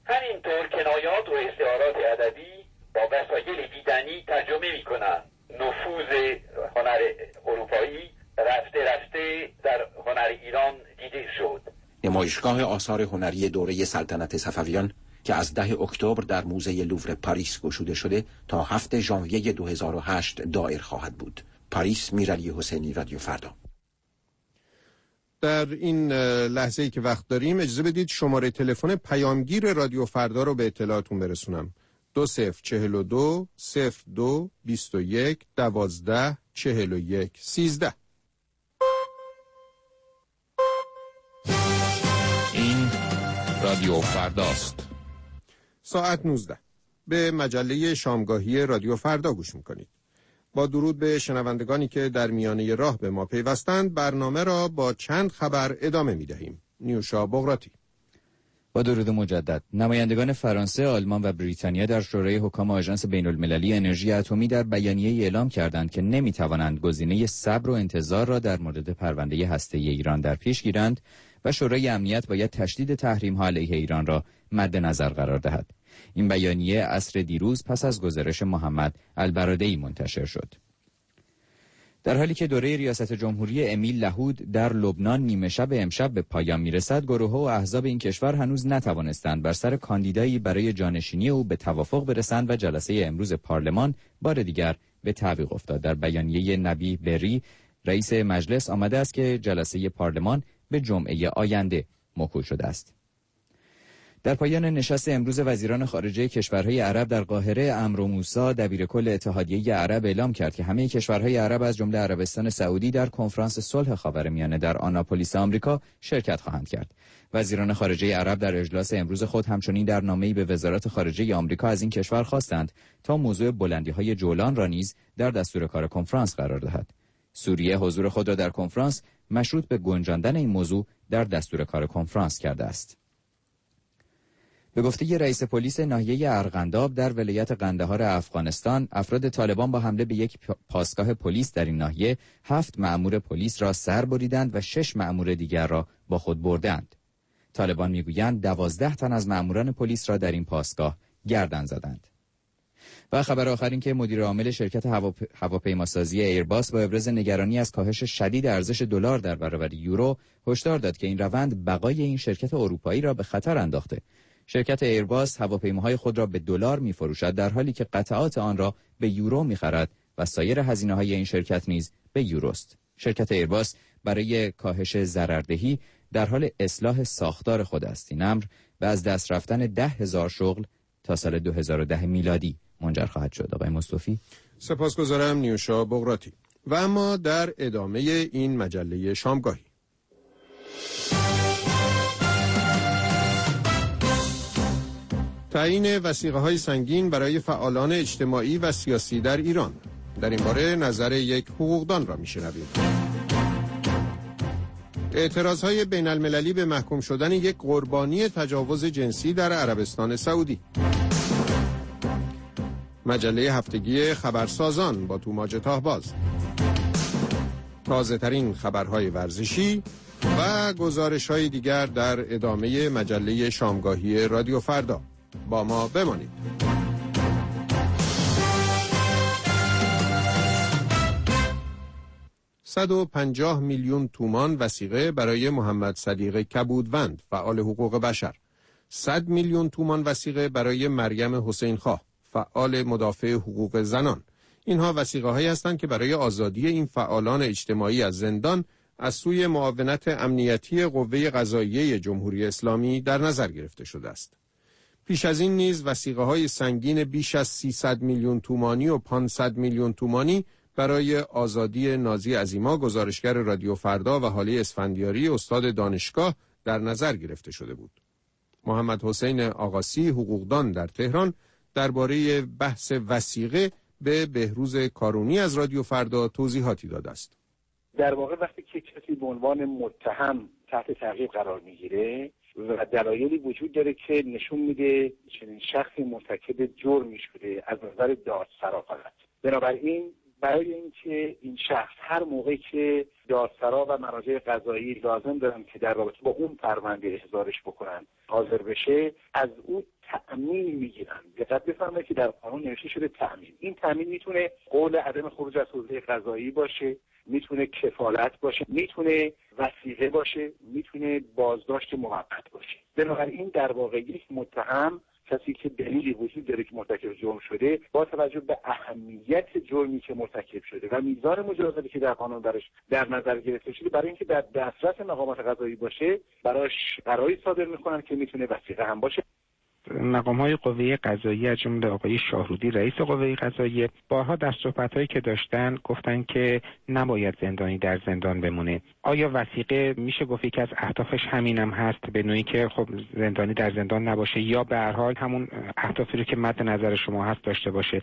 همینطور کنایات و استعارات ادبی با وسایل دیدنی ترجمه میکنند. نفوذ هنر اروپایی رفته رفته در هنر ایران دیده شد. نمایشگاه آثار هنری دوره سلطنت صفویان که از 10 اکتبر در موزه لوور پاریس گشوده شده تا 7 ژانویه 2008 دایر خواهد بود. پاریس، میرعلی حسینی، رادیو فردا. در این لحظه‌ای که وقت داریم اجازه بدید شماره تلفن پیامگیر رادیو فردا رو به اطلاعاتون برسونم. 2042 02 21 12 41 13. این رادیو فرداست. ساعت 19. به مجله شامگاهی رادیو فردا گوش میکنید. با درود به شنوندگانی که در میانه راه به ما پیوستند، برنامه را با چند خبر ادامه میدهیم. نیوشا بغراتی. با درود مجدد. نمایندگان فرانسه، آلمان و بریتانیا در شورای حکام آژانس بین‌المللی انرژی اتمی در بیانیه‌ای اعلام کردند که نمی‌توانند گزینه صبر و انتظار را در مورد پرونده هسته‌ای ایران در پیش گیرند و شورای امنیت باید تشدید تحریم‌ها علیه ایران را مد نظر قرار دهد. این بیانیه عصر دیروز پس از گزارش محمد البرادعی منتشر شد. در حالی که دوره ریاست جمهوری امیل لهود در لبنان نیمه شب امشب به پایان میرسد، گروه‌ها و احزاب این کشور هنوز نتوانستند بر سر کاندیدایی برای جانشینی او به توافق برسند و جلسه امروز پارلمان بار دیگر به تعویق افتاد. در بیانیه نبی بری، رئیس مجلس، آمده است که جلسه پارلمان به جمعه آینده موکول شده است. در پایان نشست امروز وزیران خارجه کشورهای عرب در قاهره، عمرو موسی دبیرکل اتحادیه عرب اعلام کرد که همه کشورهای عرب از جمله عربستان سعودی در کنفرانس صلح خاورمیانه در آناپولیس آمریکا شرکت خواهند کرد. وزیران خارجه عرب در اجلاس امروز خود همچنین در نامه‌ای به وزارت خارجه آمریکا از این کشور خواستند تا موضوع بلندی‌های جولان را نیز در دستور کار کنفرانس قرار دهد. سوریه حضور خود را در کنفرانس مشروط به گنجاندن این موضوع در دستور کار کنفرانس کرده است. به گفته رئیس پلیس ناحیه ارغنداب در ولایت قندهار افغانستان، افراد طالبان با حمله به یک پاسگاه پلیس در این ناحیه 7 مأمور پلیس را سر بریدند و 6 مأمور دیگر را با خود بردند. طالبان میگویند 12 تن از مأموران پلیس را در این پاسگاه گردن زدند. و خبر آخر این که مدیر عامل شرکت هواپیماسازی ایرباس با ابراز نگرانی از کاهش شدید ارزش دلار در برابر یورو هشدار داد که این روند بقای این شرکت اروپایی را به خطر انداخته. شرکت ایرباس هواپیماهای خود را به دلار می‌فروشد در حالی که قطعات آن را به یورو می‌خرد و سایر هزینه‌های این شرکت نیز به یوروست. شرکت ایرباس برای کاهش ضرردهی در حال اصلاح ساختار خود است. این امر به از دست رفتن 10,000 شغل تا سال 2010 میلادی منجر خواهد شد. آقای مصطفی، سپاسگزارم. نیوشا بغراتی. و اما در ادامه این مجله شامگاهی، تعیین وثیقه‌های سنگین برای فعالان اجتماعی و سیاسی در ایران. در این باره نظر یک حقوقدان را میشنویم. اعتراضهای بین المللی به محکوم شدن یک قربانی تجاوز جنسی در عربستان سعودی. مجله هفتگی خبرسازان با توماج تاهباز. تازه ترین خبرهای ورزشی و گزارش‌های دیگر در ادامه مجله شامگاهی رادیو فردا. با ما بمانید. 150 میلیون تومان وثیقه برای محمد صدیق کبودوند، فعال حقوق بشر. 100 میلیون تومان وثیقه برای مریم حسینخواه، فعال مدافع حقوق زنان. اینها وثیقه‌هایی هستند که برای آزادی این فعالان اجتماعی از زندان از سوی معاونت امنیتی قوه قضاییه جمهوری اسلامی در نظر گرفته شده است. پیش از این نیز وثیقه‌های سنگین بیش از 300 میلیون تومانی و 500 میلیون تومانی برای آزادی نازی عظیما، گزارشگر رادیو فردا و حاله اسفندیاری، استاد دانشگاه، در نظر گرفته شده بود. محمد حسین آقاسی، حقوقدان در تهران، درباره بحث وثیقه به بهروز کارونی از رادیو فردا توضیحاتی داده است. در واقع وقتی که کسی به عنوان متهم تحت تعقیب قرار میگیره و دلایلی وجود داره که نشون میده چنین شخصی مرتکب جرمی شده از نظر دادسرا فقط، بنابراین برای اینکه این شخص هر موقعی که دادسرا و مراجع قضایی لازم دارن که در رابطه با اون پرونده احضارش بکنن حاضر بشه، از اون تأمین میگیرن. دقت بفرمایید که در قانون نوشته شده تأمین. این تأمین میتونه قول عدم خروج از حوزه قضایی باشه، میتونه کفالت باشه، میتونه وثیقه باشه، میتونه بازداشت موقت باشه. بنابراین در واقع یک متهم، کسی که دلیلی وجود داره که مرتکب جرم شده، با توجه به اهمیت جرمی که مرتکب شده و میزان مجازاتی که در قانون برش در نظر گرفته شده، برای اینکه در دسترس مقامات قضایی باشه، براش قراری صادر میکنن که میتونه وثیقه هم باشه. مقام‌های قوه قضاییه از جمله آقای شاهرودی رئیس قوه قضاییه بارها در صحبت‌هایی که داشتن گفتن که نباید زندانی در زندان بمونه. آیا وثیقه میشه گفت که از اهدافش همینم هست، به نوعی که خب زندانی در زندان نباشه، یا به هر حال همون اهدافی رو که مد نظر شما هست داشته باشه؟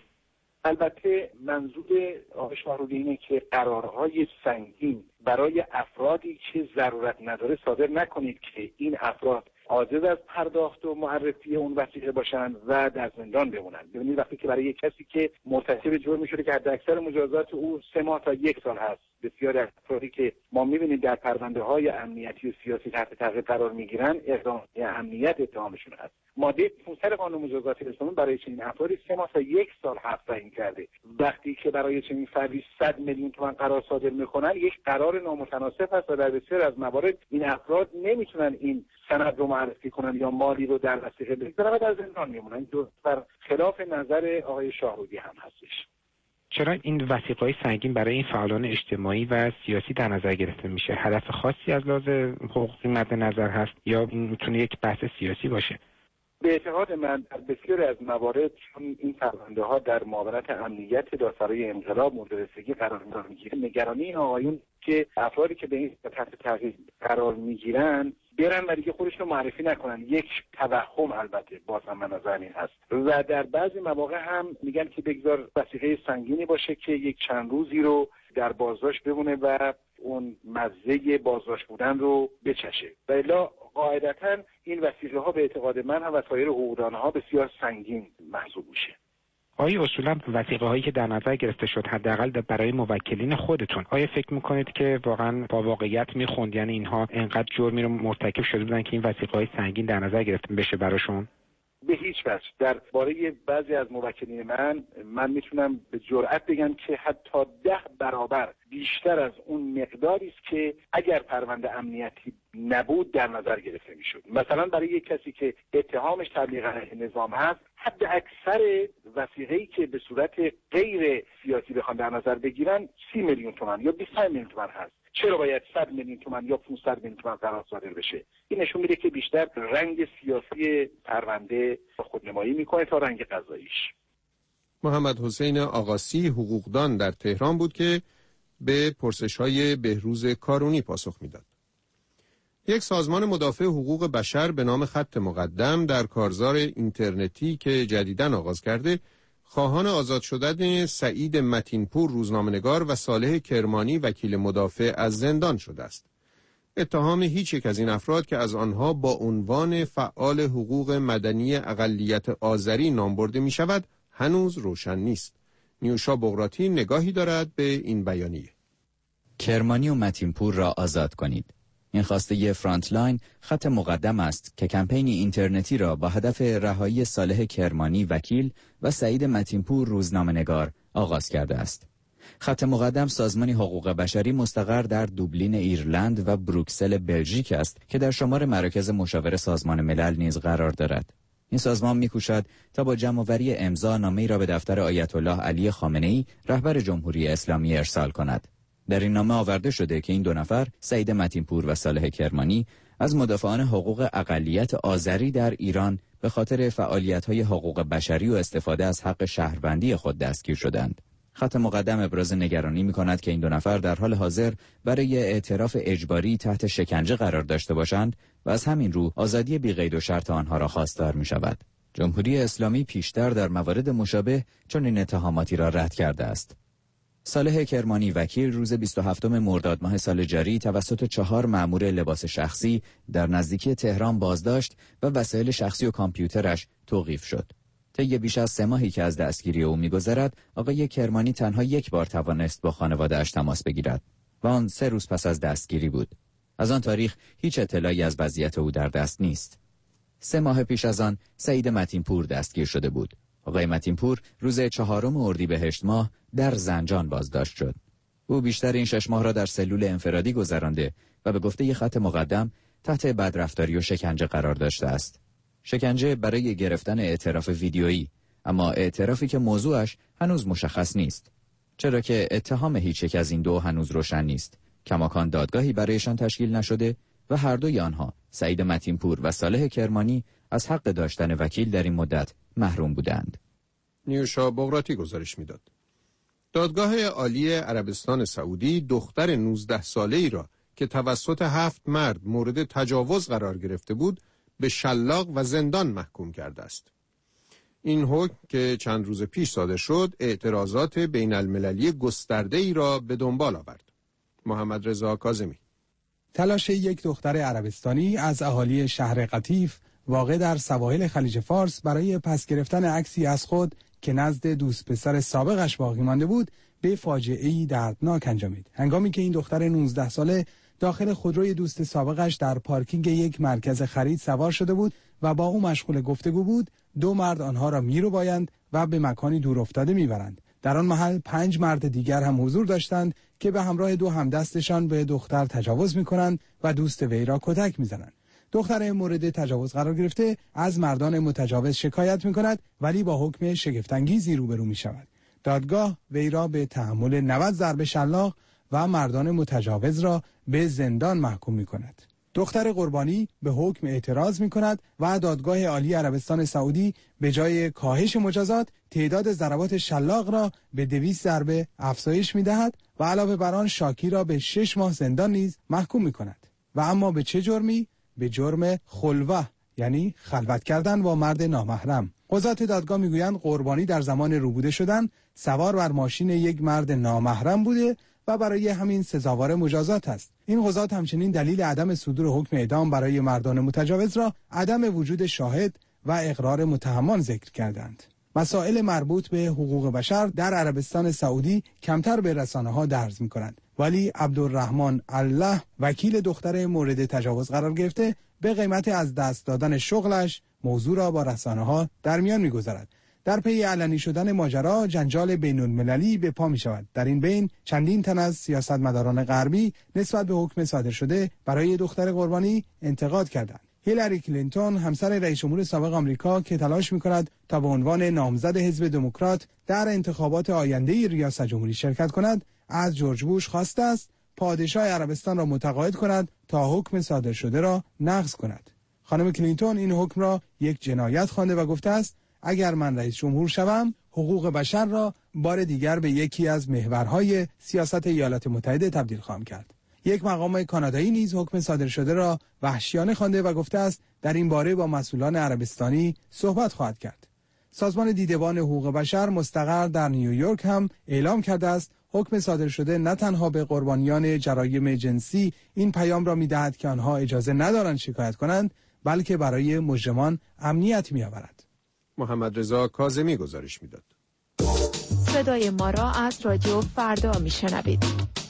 البته منظور آقای شاهرودی اینه که قرارهای سنگین برای افرادی که ضرورت نداره صادر نکنید که این افراد عاجز از پرداخت و معرفی اون وثیقه باشن و در زندان بمونن. ببینید وقتی که برای یک کسی که مرتکب جرمی شده که حداکثر مجازات او 3 ماه تا 1 سال هست، بسیار افرادی که ما می‌بینیم در پرونده‌های امنیتی و سیاسی تحت تعقیب قرار می‌گیرن، اقدام امنیت اتهامشون هست. ماده 500 قانون مجازات اسلامی برای چنین افرادی 3 ماه تا 1 سال حبس تعیین کرده. وقتی که برای چنین فردی 100 میلیون تومان قرار صادر می‌کنن، یک قرار نامتناسب هست و در بسیار از موارد این افراد نمی‌تونن این سند رو معرفی کنن یا مالی رو در وثیقه بذارن و در زندان میمونن. این بر خلاف نظر آقای شاهرودی هم هستش. چرا این وثیقه‌های سنگین برای این فعالان اجتماعی و سیاسی در نظر گرفته میشه؟ هدف خاصی از لحاظ حقوقی مد نظر هست یا این میتونه یک بحث سیاسی باشه؟ به اعتقاد من در بسیاری از موارد چون این پرونده ها در معاونت امنیت دادسرای انقلاب مورد رسیدگی قرار میگیره، نگرانی این آقایون که افرادی که به این تحت تعقیب قرار میگیرن برن و دیگه خودشون رو معرفی نکنن. یک توهم البته باز هم من نظر این هست و در بعضی مواقع هم میگن که بگذار وثیقه سنگینی باشه که یک چند روزی رو در بازداشت بمونه و اون مزه بازداشت بودن رو بچشه. و الا قاعدتا این وثیقه ها به اعتقاد من هم و سایر حقوقدانها ها بسیار سنگین محسوب میشه. آیا اصولا وثیقه هایی که در نظر گرفته شد حداقل برای موکلین خودتون، آیا فکر میکنید که واقعا با واقعیت میخوند؟ یعنی اینها انقدر جرمی رو مرتکب شده بودن که این وثیقه های سنگین در نظر گرفته بشه براشون؟ به هیچ وجه. درباره بعضی از موکلین من میتونم به جرئت بگم که حتی 10 برابر بیشتر از اون مقداری است که اگر پرونده امنیتی نبود در نظر گرفته میشد. مثلا برای یک کسی که اتهامش تبلیغ علیه نظام هست، حد اکثر وثیقه‌ای که به صورت غیر سیاسی بخوان در نظر بگیرن 30 میلیون تومان یا 25 میلیون تومان هست. چرا باید 100 میلیون تومان یا 500 میلیون تومان قرار صادر بشه؟ این نشون میده که بیشتر رنگ سیاسی پرونده خودنمایی میکنه تا رنگ قضاییش. محمد حسین آقاسی حقوقدان در تهران بود که به پرسش‌های بهروز کارونی پاسخ میداد. یک سازمان مدافع حقوق بشر به نام خط مقدم در کارزار اینترنتی که جدیداً آغاز کرده، خواهان آزاد شدن سعید متینپور روزنامه‌نگار و صالح کرمانی وکیل مدافع از زندان شده است. اتهام هیچ یک از این افراد که از آنها با عنوان فعال حقوق مدنی اقلیت آذری نام برده می شود هنوز روشن نیست. نیوشا بغراتی نگاهی دارد به این بیانیه. کرمانی و متینپور را آزاد کنید. این خواسته فرانتلاین خط مقدم است که کمپینی اینترنتی را با هدف رهایی صالح کرمانی وکیل و سعید متینپور روزنامه‌نگار آغاز کرده است. خط مقدم سازمانی حقوق بشری مستقر در دوبلین ایرلند و بروکسل بلژیک است که در شمار مراکز مشاور سازمان ملل نیز قرار دارد. این سازمان می‌کوشد تا با جمع‌آوری امضا نامه‌ای را به دفتر آیت الله علی خامنه‌ای رهبر جمهوری اسلامی ارسال کند. در این نامه آورده شده که این 2 نفر، سعید متینپور و صالح کرمانی، از مدافعان حقوق اقلیت آذری در ایران به خاطر فعالیت‌های حقوق بشری و استفاده از حق شهروندی خود دستگیر شدند. خط مقدم ابراز نگرانی می‌کند که این 2 نفر در حال حاضر برای اعتراف اجباری تحت شکنجه قرار داشته باشند و از همین رو آزادی بی‌قید و شرط آنها را خواستار می‌شود. جمهوری اسلامی پیشتر در موارد مشابه چنین اتهاماتی را رد کرده است. صالح کرمانی وکیل روز 27 مرداد ماه سال جاری توسط 4 مأمور لباس شخصی در نزدیکی تهران بازداشت و وسایل شخصی و کامپیوترش توقیف شد. طی بیش از 3 ماهی که از دستگیری او می‌گذرد، آقای کرمانی تنها یک بار توانست با خانواده‌اش تماس بگیرد و آن 3 روز پس از دستگیری بود. از آن تاریخ هیچ اطلاعی از وضعیت او در دست نیست. 3 ماه پیش از آن سعید متین‌پور دستگیر شده بود. آقای متین‌پور روز 4 اردیبهشت ماه در زنجان بازداشت شد. او بیشتر این 6 ماه را در سلول انفرادی گذرانده و به گفته خط مقدم تحت بدرفتاری و شکنجه قرار داشته است. شکنجه برای گرفتن اعتراف ویدیویی، اما اعترافی که موضوعش هنوز مشخص نیست. چرا که اتهام هیچ یک از این دو هنوز روشن نیست. کماکان دادگاهی برایشان تشکیل نشده و هر دوی آنها، سعید متین‌پور و صالح کرمانی، از حق داشتن وکیل در این مدت محروم بودند. نیوشا بغراتی گزارش میداد. دادگاه عالی عربستان سعودی دختر 19 ساله‌ای را که توسط 7 مرد مورد تجاوز قرار گرفته بود به شلاق و زندان محکوم کرده است. این حکم که چند روز پیش صادر شد، اعتراضات بین المللی گسترده‌ای را به دنبال آورد. محمد رضا کاظمی. تلاش یک دختر عربستانی از اهالی شهر قطیف واقع در سواحل خلیج فارس برای پس گرفتن عکسی از خود که نزد دوست پسر سابقش باقی مانده بود به فاجعه‌ای دردناک انجامید. هنگامی که این دختر 19 ساله داخل خودروی دوست سابقش در پارکینگ یک مرکز خرید سوار شده بود و با او مشغول گفتگو بود، 2 مرد آنها را می‌روبایند و به مکانی دور افتاده می‌برند. در آن محل 5 مرد دیگر هم حضور داشتند که به همراه 2 همدستشان به دختر تجاوز می‌کنند و دوست وی را کتک می‌زنند. دختر مورد تجاوز قرار گرفته از مردان متجاوز شکایت می‌کند، ولی با حکم شگفت‌انگیزی روبرو می‌شود. دادگاه وی را به تحمل 90 ضربه شلاق و مردان متجاوز را به زندان محکوم می‌کند. دختر قربانی به حکم اعتراض می‌کند و دادگاه عالی عربستان سعودی به جای کاهش مجازات تعداد ضربات شلاق را به 200 ضربه افزایش می‌دهد و علاوه بر آن شاکی را به 6 ماه زندان نیز محکوم می‌کند. و اما به چه جرمی؟ به جرم خلوه، یعنی خلوت کردن با مرد نامحرم. قضات دادگاه میگویند قربانی در زمان روبوده شدن سوار بر ماشین یک مرد نامحرم بوده و برای همین سزاوار مجازات است. این قضات همچنین دلیل عدم صدور حکم اعدام برای مردان متجاوز را عدم وجود شاهد و اقرار متهمان ذکر کردند. مسائل مربوط به حقوق بشر در عربستان سعودی کمتر به رسانه‌ها درز می‌کنند، ولی عبدالرحمن الله، وکیل دختر مورد تجاوز قرار گرفته، به قیمت از دست دادن شغلش موضوع را با رسانه‌ها در میان می‌گذارد. در پی علنی شدن ماجرا جنجال بین‌المللی به پا می‌شود. در این بین چندین تن از سیاستمداران غربی نسبت به حکم صادر شده برای دختر قربانی انتقاد کردند. هیلاری کلینتون، همسر رئیس جمهور سابق آمریکا که تلاش می‌کند تا به عنوان نامزد حزب دموکرات در انتخابات آینده ریاست جمهوری شرکت کند، از جورج بوش خواسته است پادشاه عربستان را متقاعد کند تا حکم صادر شده را نقض کند. خانم کلینتون این حکم را یک جنایت خوانده و گفته است اگر من رئیس جمهور شوم، حقوق بشر را بار دیگر به یکی از محورهای سیاست ایالات متحده تبدیل خواهم کرد. یک مقام کانادایی نیز حکم صادر شده را وحشیانه خوانده و گفته است در این باره با مسئولان عربستانی صحبت خواهد کرد. سازمان دیدبان حقوق بشر مستقر در نیویورک هم اعلام کرده است حکم صادر شده نه تنها به قربانیان جرایم جنسی این پیام را می‌دهد که آنها اجازه ندارند شکایت کنند، بلکه برای مجرمان امنیت می‌آورد. محمد رضا کاظمی گزارش میداد. صدای ما را از رادیو فردا میشنوید.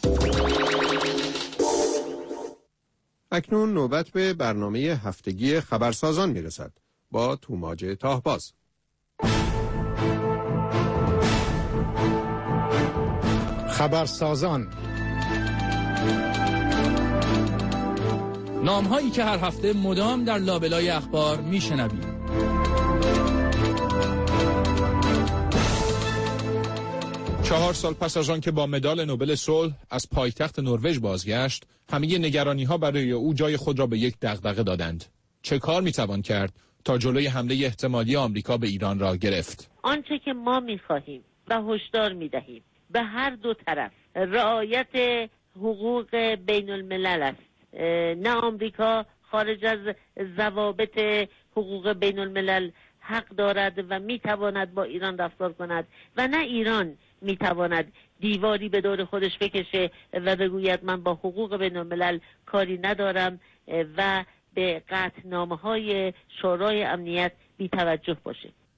اکنون نوبت به برنامه هفتگی خبرسازان میرسد با توماج تاهباز. خبرسازان، نام‌هایی که هر هفته مدام در لابلای اخبار میشنوید. 4 سال پس از آن که با مدال نوبل صلح از پایتخت نروژ بازگشت، همه نگرانی‌ها برای او جای خود را به یک دغدغه دادند. چه کار می‌توان کرد تا جلوی حمله احتمالی آمریکا به ایران را گرفت؟ آنچه که ما می‌خواهیم و هشدار می‌دهیم به هر دو طرف رعایت حقوق بین الملل است. نه آمریکا خارج از ضوابط حقوق بین الملل حق دارد و میتواند با ایران رفتار کند و نه ایران میتواند دیواری به دور خودش بکشه و بگوید من با حقوق بین الملل کاری ندارم و به قطعنامه‌های شورای امنیت بی‌توجه باشه.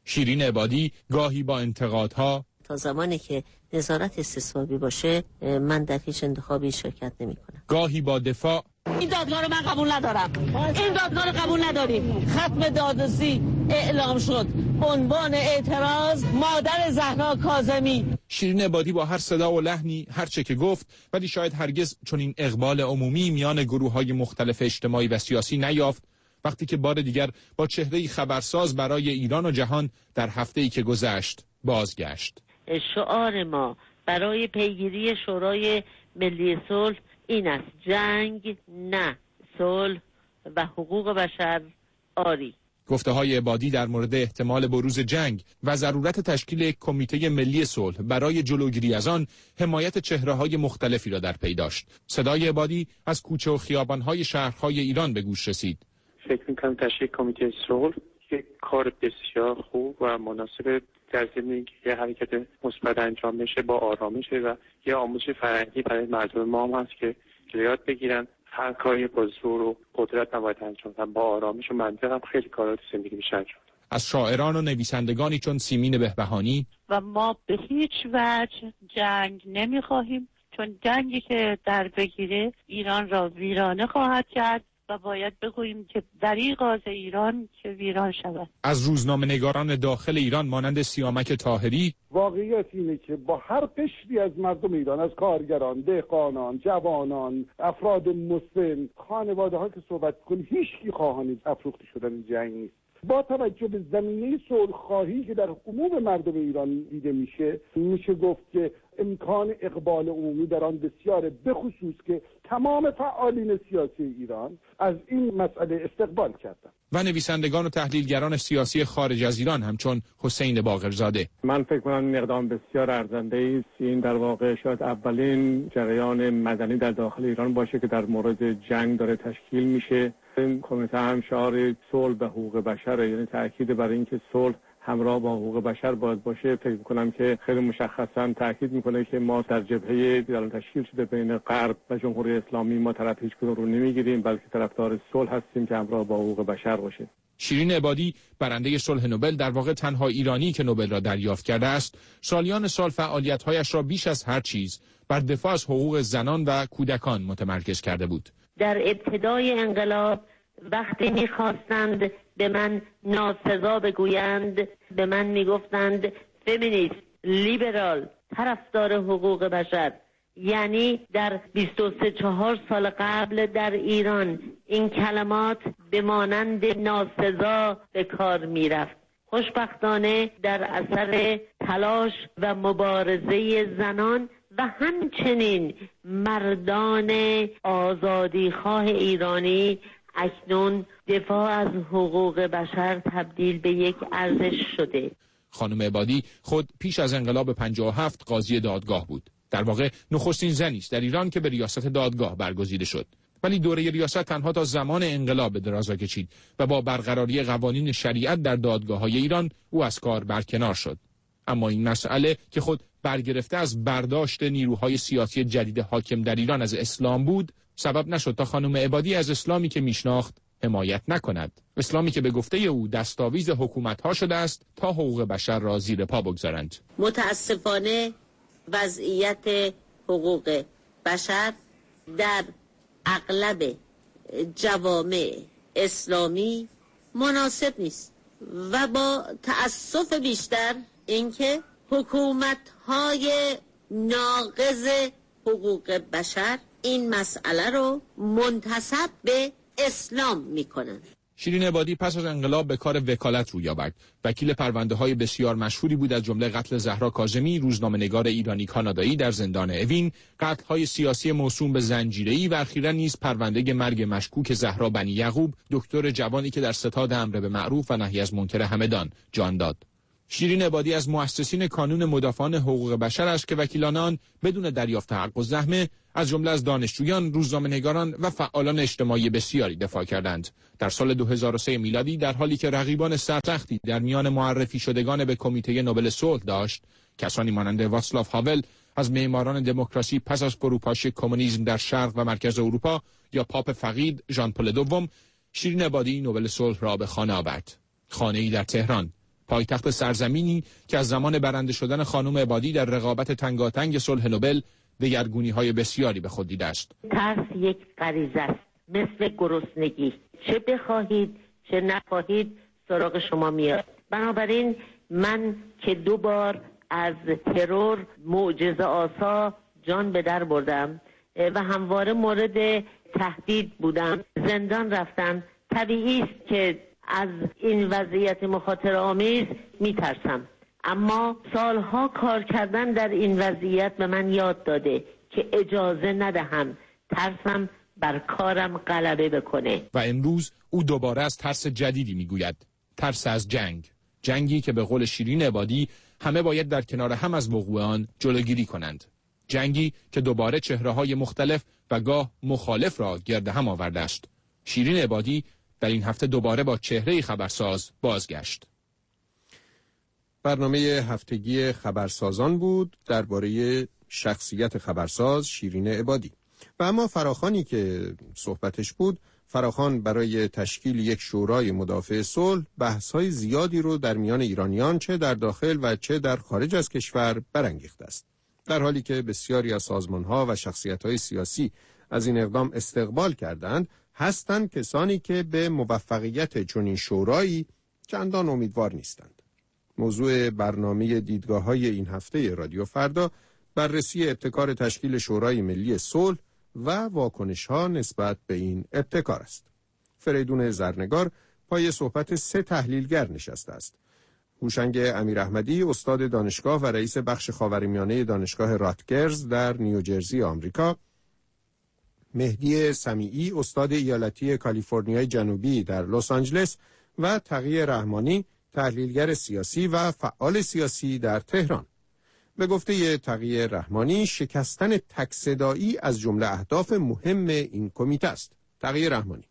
شیرین عبادی گاهی با انتقادها تا زمانی که نظارت استصوابی باشه من در هیچ انتخابی شرکت نمی‌کنم. گاهی با دفاع این دادگاه رو من قبول ندارم. این دادگاه رو قبول نداریم. ختم دادرسی اعلام شد. عنوان اعتراض مادر زهرا کاظمی. شیرین عبادی با هر صدا و لحنی هر چه که گفت، ولی شاید هرگز چون این اقبال عمومی میان گروه‌های مختلف اجتماعی و سیاسی نیافت وقتی که بار دیگر با چهره‌ای خبرساز برای ایران و جهان در هفته‌ای که گذشت بازگشت. شعار ما برای پیگیری شورای ملی صلح این است: جنگ نه، صلح و حقوق بشر آری. گفته‌های عبادی در مورد احتمال بروز جنگ و ضرورت تشکیل کمیته ملی صلح برای جلوگیری از آن حمایت چهره‌های مختلفی را در پی داشت. صدای عبادی از کوچه و خیابان‌های شهرهای ایران به گوش رسید. فکر می‌کنم تشکیل کمیته صلح یک کار بسیار خوب و مناسب در ضمن یه حرکت مثبت انجام بشه با آرامش و یه آموزش فرهنگی برای مردم ما هم هست که یاد بگیرن هر کاری با زور و قدرت نباید انجام بدن، با آرامش و منطق هم خیلی کارات زندگی میشه انجام داد. از شاعران و نویسندگانی چون سیمین بهبهانی و ما به هیچ وجه جنگ نمیخواهیم، چون جنگی که در بگیره ایران را ویرانه خواهد کرد و باید بگوییم که دریغ از ایران که ویران شود. از روزنامه‌نگاران داخل ایران مانند سیامک طاهری واقعیت اینه که با هر قشری از مردم ایران، از کارگران، دهقانان، جوانان، افراد مسن، خانواده ها که صحبت کنیم، هیچ کی خواهان افروخته شدن این جنگ نیست. با توجه به زمینه صلح‌خواهی که در عموم مردم ایران دیده میشه گفت که امکان اقبال عمومی در آن بسیاره، به خصوص که تمام فعالین سیاسی ایران از این مسئله استقبال کردند. و نویسندگان و تحلیلگران سیاسی خارج از ایران همچون حسین باقرزاده. من فکر کنم این اقدام بسیار ارزنده است. این در واقع شاید اولین جریان مدنی در داخل ایران باشه که در مورد جنگ داره تشکیل میشه. این کمیته هم شعار صلح و حقوق بشر، یعنی تاکید بر اینکه صلح همراه با حقوق بشر باید باشه. فکر می‌کنم که خیلی مشخصاً تاکید می‌کنه که ما در جبهه الان تشکیل شده بین غرب و جمهوری اسلامی ما طرف هیچ کدوم رو نمیگیریم، بلکه طرفدار صلح هستیم که همراه با حقوق بشر باشه. شیرین عبادی برنده صلح نوبل، در واقع تنها ایرانی که نوبل را دریافت کرده است، سالیان سال فعالیت‌هایش را بیش از هر چیز بر دفاع از حقوق زنان و کودکان متمرکز کرده بود. در ابتدای انقلاب وقتی می‌خواستند به من ناسزا بگویند، به من میگفتند فمینیست، لیبرال، طرفدار حقوق بشر. یعنی در 23-4 سال قبل در ایران این کلمات به مانند ناسزا به کار میرفت. خوشبختانه در اثر تلاش و مبارزه زنان و همچنین مردان آزادیخواه ایرانی اکنون دفاع از حقوق بشر تبدیل به یک ارزش شده. خانم عبادی خود پیش از انقلاب 57 قاضی دادگاه بود. در واقع نخستین زنی است در ایران که به ریاست دادگاه برگزیده شد. ولی دوره ریاست تنها تا زمان انقلاب به درازا کشید و با برقراری قوانین شریعت در دادگاه‌های ایران او از کار برکنار شد. اما این مسئله که خود برگرفته از برداشت نیروهای سیاسی جدید حاکم در ایران از اسلام بود، سبب نشد تا خانم عبادی از اسلامی که میشناخت حمایت نکند. اسلامی که به گفته او دستاویز حکومت‌ها شده است تا حقوق بشر را زیر پا بگذارند. متاسفانه وضعیت حقوق بشر در اغلب جوامع اسلامی مناسب نیست و با تأسف بیشتر اینکه حکومت‌های ناقض حقوق بشر این مسئله رو منتسب به اسلام میکنن. شیرین عبادی پس از انقلاب به کار وکالت روی آورد. وکیل پرونده‌های بسیار مشهوری بود، از جمله قتل زهرا کاظمی، روزنامه‌نگار ایرانی کانادایی در زندان اوین، قتل‌های سیاسی موسوم به زنجیره‌ای و اخیراً نیز پرونده مرگ مشکوک زهرا بنی یعقوب، دکتر جوانی که در ستاد امر به معروف و نهی از منکر همدان جان داد. شیرین عبادی از مؤسسین کانون مدافعان حقوق بشر است که وکیلان آن بدون دریافت حق و زحمه از جمله از دانشجویان، روزنامه‌نگاران و فعالان اجتماعی بسیاری دفاع کردند. در سال 2003 میلادی، در حالی که رقیبان سرسختی در میان معرفی شدگان به کمیته نوبل صلح داشت، کسانی مانند واتسلاو هاول از معماران دموکراسی پس از فروپاشی کمونیسم در شرق و مرکز اروپا یا پاپ فقید ژان پل دوم، شیرین عبادی نوبل صلح را به خانه آورد. خانه‌ای در تهران پایتخت سرزمینی که از زمان برنده شدن خانم عبادی در رقابت تنگاتنگ صلح نوبل دگرگونی‌های بسیاری به خود دیده است. ترس یک غریزه است، مثل گرسنگی، چه بخواهید چه نخواهید سراغ شما میاد. بنابراین من که 2 بار از ترور معجزه آسا جان به در بردم و همواره مورد تهدید بودم، زندان رفتم، طبیعی است که از این وضعیت مخاطره آمیز میترسم. اما سالها کار کردن در این وضعیت به من یاد داده که اجازه ندهم ترسم بر کارم غلبه بکنه. و امروز او دوباره از ترس جدیدی میگوید، ترس از جنگ. جنگی که به قول شیرین عبادی همه باید در کنار هم از وقوع آن جلوگیری کنند. جنگی که دوباره چهره‌های مختلف و گاه مخالف را گرد هم آورده است. شیرین عبادی در این هفته دوباره با چهره خبرساز بازگشت. برنامه هفتگی خبرسازان بود درباره شخصیت خبرساز شیرین عبادی. و اما فراخانی که صحبتش بود، فراخان برای تشکیل یک شورای مدافع صلح بحث‌های زیادی رو در میان ایرانیان چه در داخل و چه در خارج از کشور برانگیخته است. در حالی که بسیاری از سازمان‌ها و شخصیت‌های سیاسی از این اقدام استقبال کردند، هستند کسانی که به موفقیت چنین شورایی چندان امیدوار نیستند. موضوع برنامه دیدگاه‌های این هفته رادیو فردا بررسی ابتکار تشکیل شورای ملی صلح و واکنش‌ها نسبت به این ابتکار است. فریدون زرنگار پای صحبت 3 تحلیلگر نشسته است. هوشنگ امیراحمدی، استاد دانشگاه و رئیس بخش خاورمیانه دانشگاه راتگرز در نیوجرسی آمریکا، مهدی سمیعی، استاد ایالتی کالیفرنیای جنوبی در لس آنجلس و تقی رحمانی، تحلیلگر سیاسی و فعال سیاسی در تهران. به گفته تقی رحمانی، شکستن تک‌صدایی از جمله اهداف مهم این کمیته است. تقی رحمانی: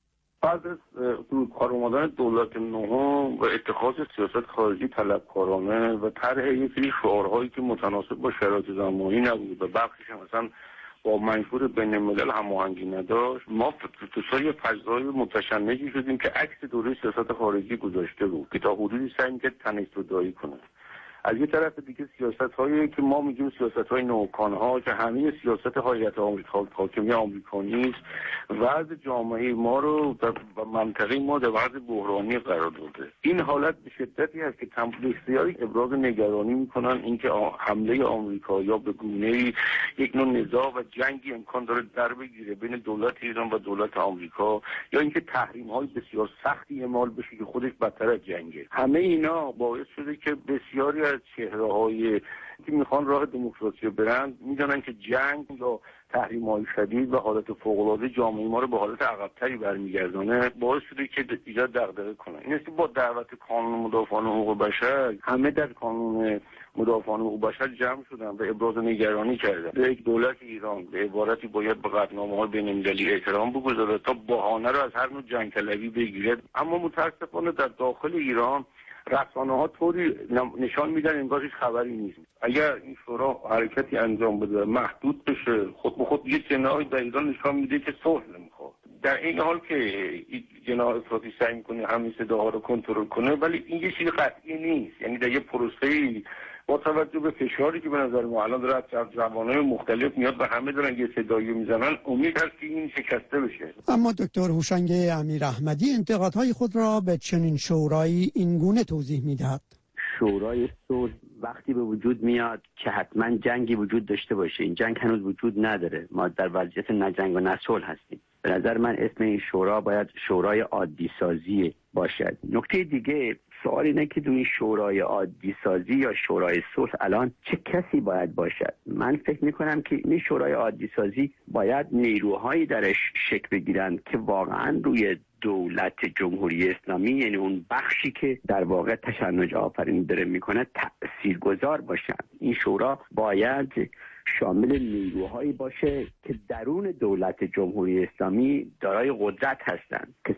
بعد از کار اومدن دولت نهم و اتخاذ سیاست خارجی طلبکارانه و طرح یک سری شعارهایی که متناسب با شرایط زمانی نبود و بخشش مثلا با منشور بین الملل هماهنگی نداشت، ما توسای فضای متشنجی شدیم که عکس دوره سیاست خارجی گذاشته بود که تا حدودی سعی می‌کرد تنش‌زدایی کنه. از یه طرف دیگه سیاست‌هایی که ما میگیم سیاست‌های نوکان‌ها که همه سیاست هیئت آمریکا حاکمیت آمریکا نیست، وضع جامعه ما رو و منطقه ما در وضع بحرانی قرار داده. این حالت به شدتی هست که بسیاری ابراز نگرانی میکنن اینکه حمله آمریکا یا به گونه‌ای یک نوع نزاع و جنگی امکان داره در بگیره بین دولت ایران و دولت آمریکا، یا اینکه تحریم‌های بسیار سختی اعمال بشه که خودش بدتر از جنگه. همه اینا باعث شده که بسیاری از چهره‌های که میخوان راه دموکراسی برند میدونن که جنگ یا تحریم‌های شدید و حالت فوق‌العاده جامعه ما رو به حالت عقب‌تری برمیگردونه، باعث شده که ایجاد دغدغه کنه. این است که با دعوت کانون مدافعان حقوق بشر همه در کانون مدافعان حقوق بشر جمع شدن و ابراز نگرانی کردن. به یک دولت ایران به عبارتی باید به قطعنامه‌های بین‌المللی احترام بگذاره تا بهانه رو از هر نوع جنگ طلبی بگیرد. اما متأسفانه در داخل ایران رسانه‌ها طوری نشان میدن انگار هیچ خبری نیست. اگر این شورا حرکتی انجام بده محدود بشه، خود به خود یه جناحی در ایران نشان میده که صلح نمیخواد. در این حال که این جناح افراطی سعی میکنه همین صداها رو کنترل کنه، ولی این یه چیز قطعی نیست. یعنی در یه پروسه‌ای با توجه به فشاری که به نظر ما الان داره از جوانای مختلف میاد و همه دارن یه صدایی میزنن، امید هست که این شکسته بشه. اما دکتر هوشنگ امیراحمدی انتقادهای خود را به چنین شورایی اینگونه توضیح میدهد: شورای صلح وقتی به وجود میاد که حتما جنگی وجود داشته باشه. این جنگ هنوز وجود نداره، ما در وضعیت نه جنگ و نه صلح هستیم. به نظر من اسم این شورا باید شورای عادی سازی باشد. نکته دیگه سوال اینه که تو این شورای عادی سازی یا شورای صلح الان چه کسی باید باشد؟ من فکر میکنم که این شورای عادی سازی باید نیروهایی درش شکل بگیرن که واقعا روی دولت جمهوری اسلامی، یعنی اون بخشی که در واقع تشنج آفرینی داره میکنه، تاثیرگذار باشن. این شورا باید شامل نیروهایی باشه که درون دولت جمهوری اسلامی دارای قدرت هستند،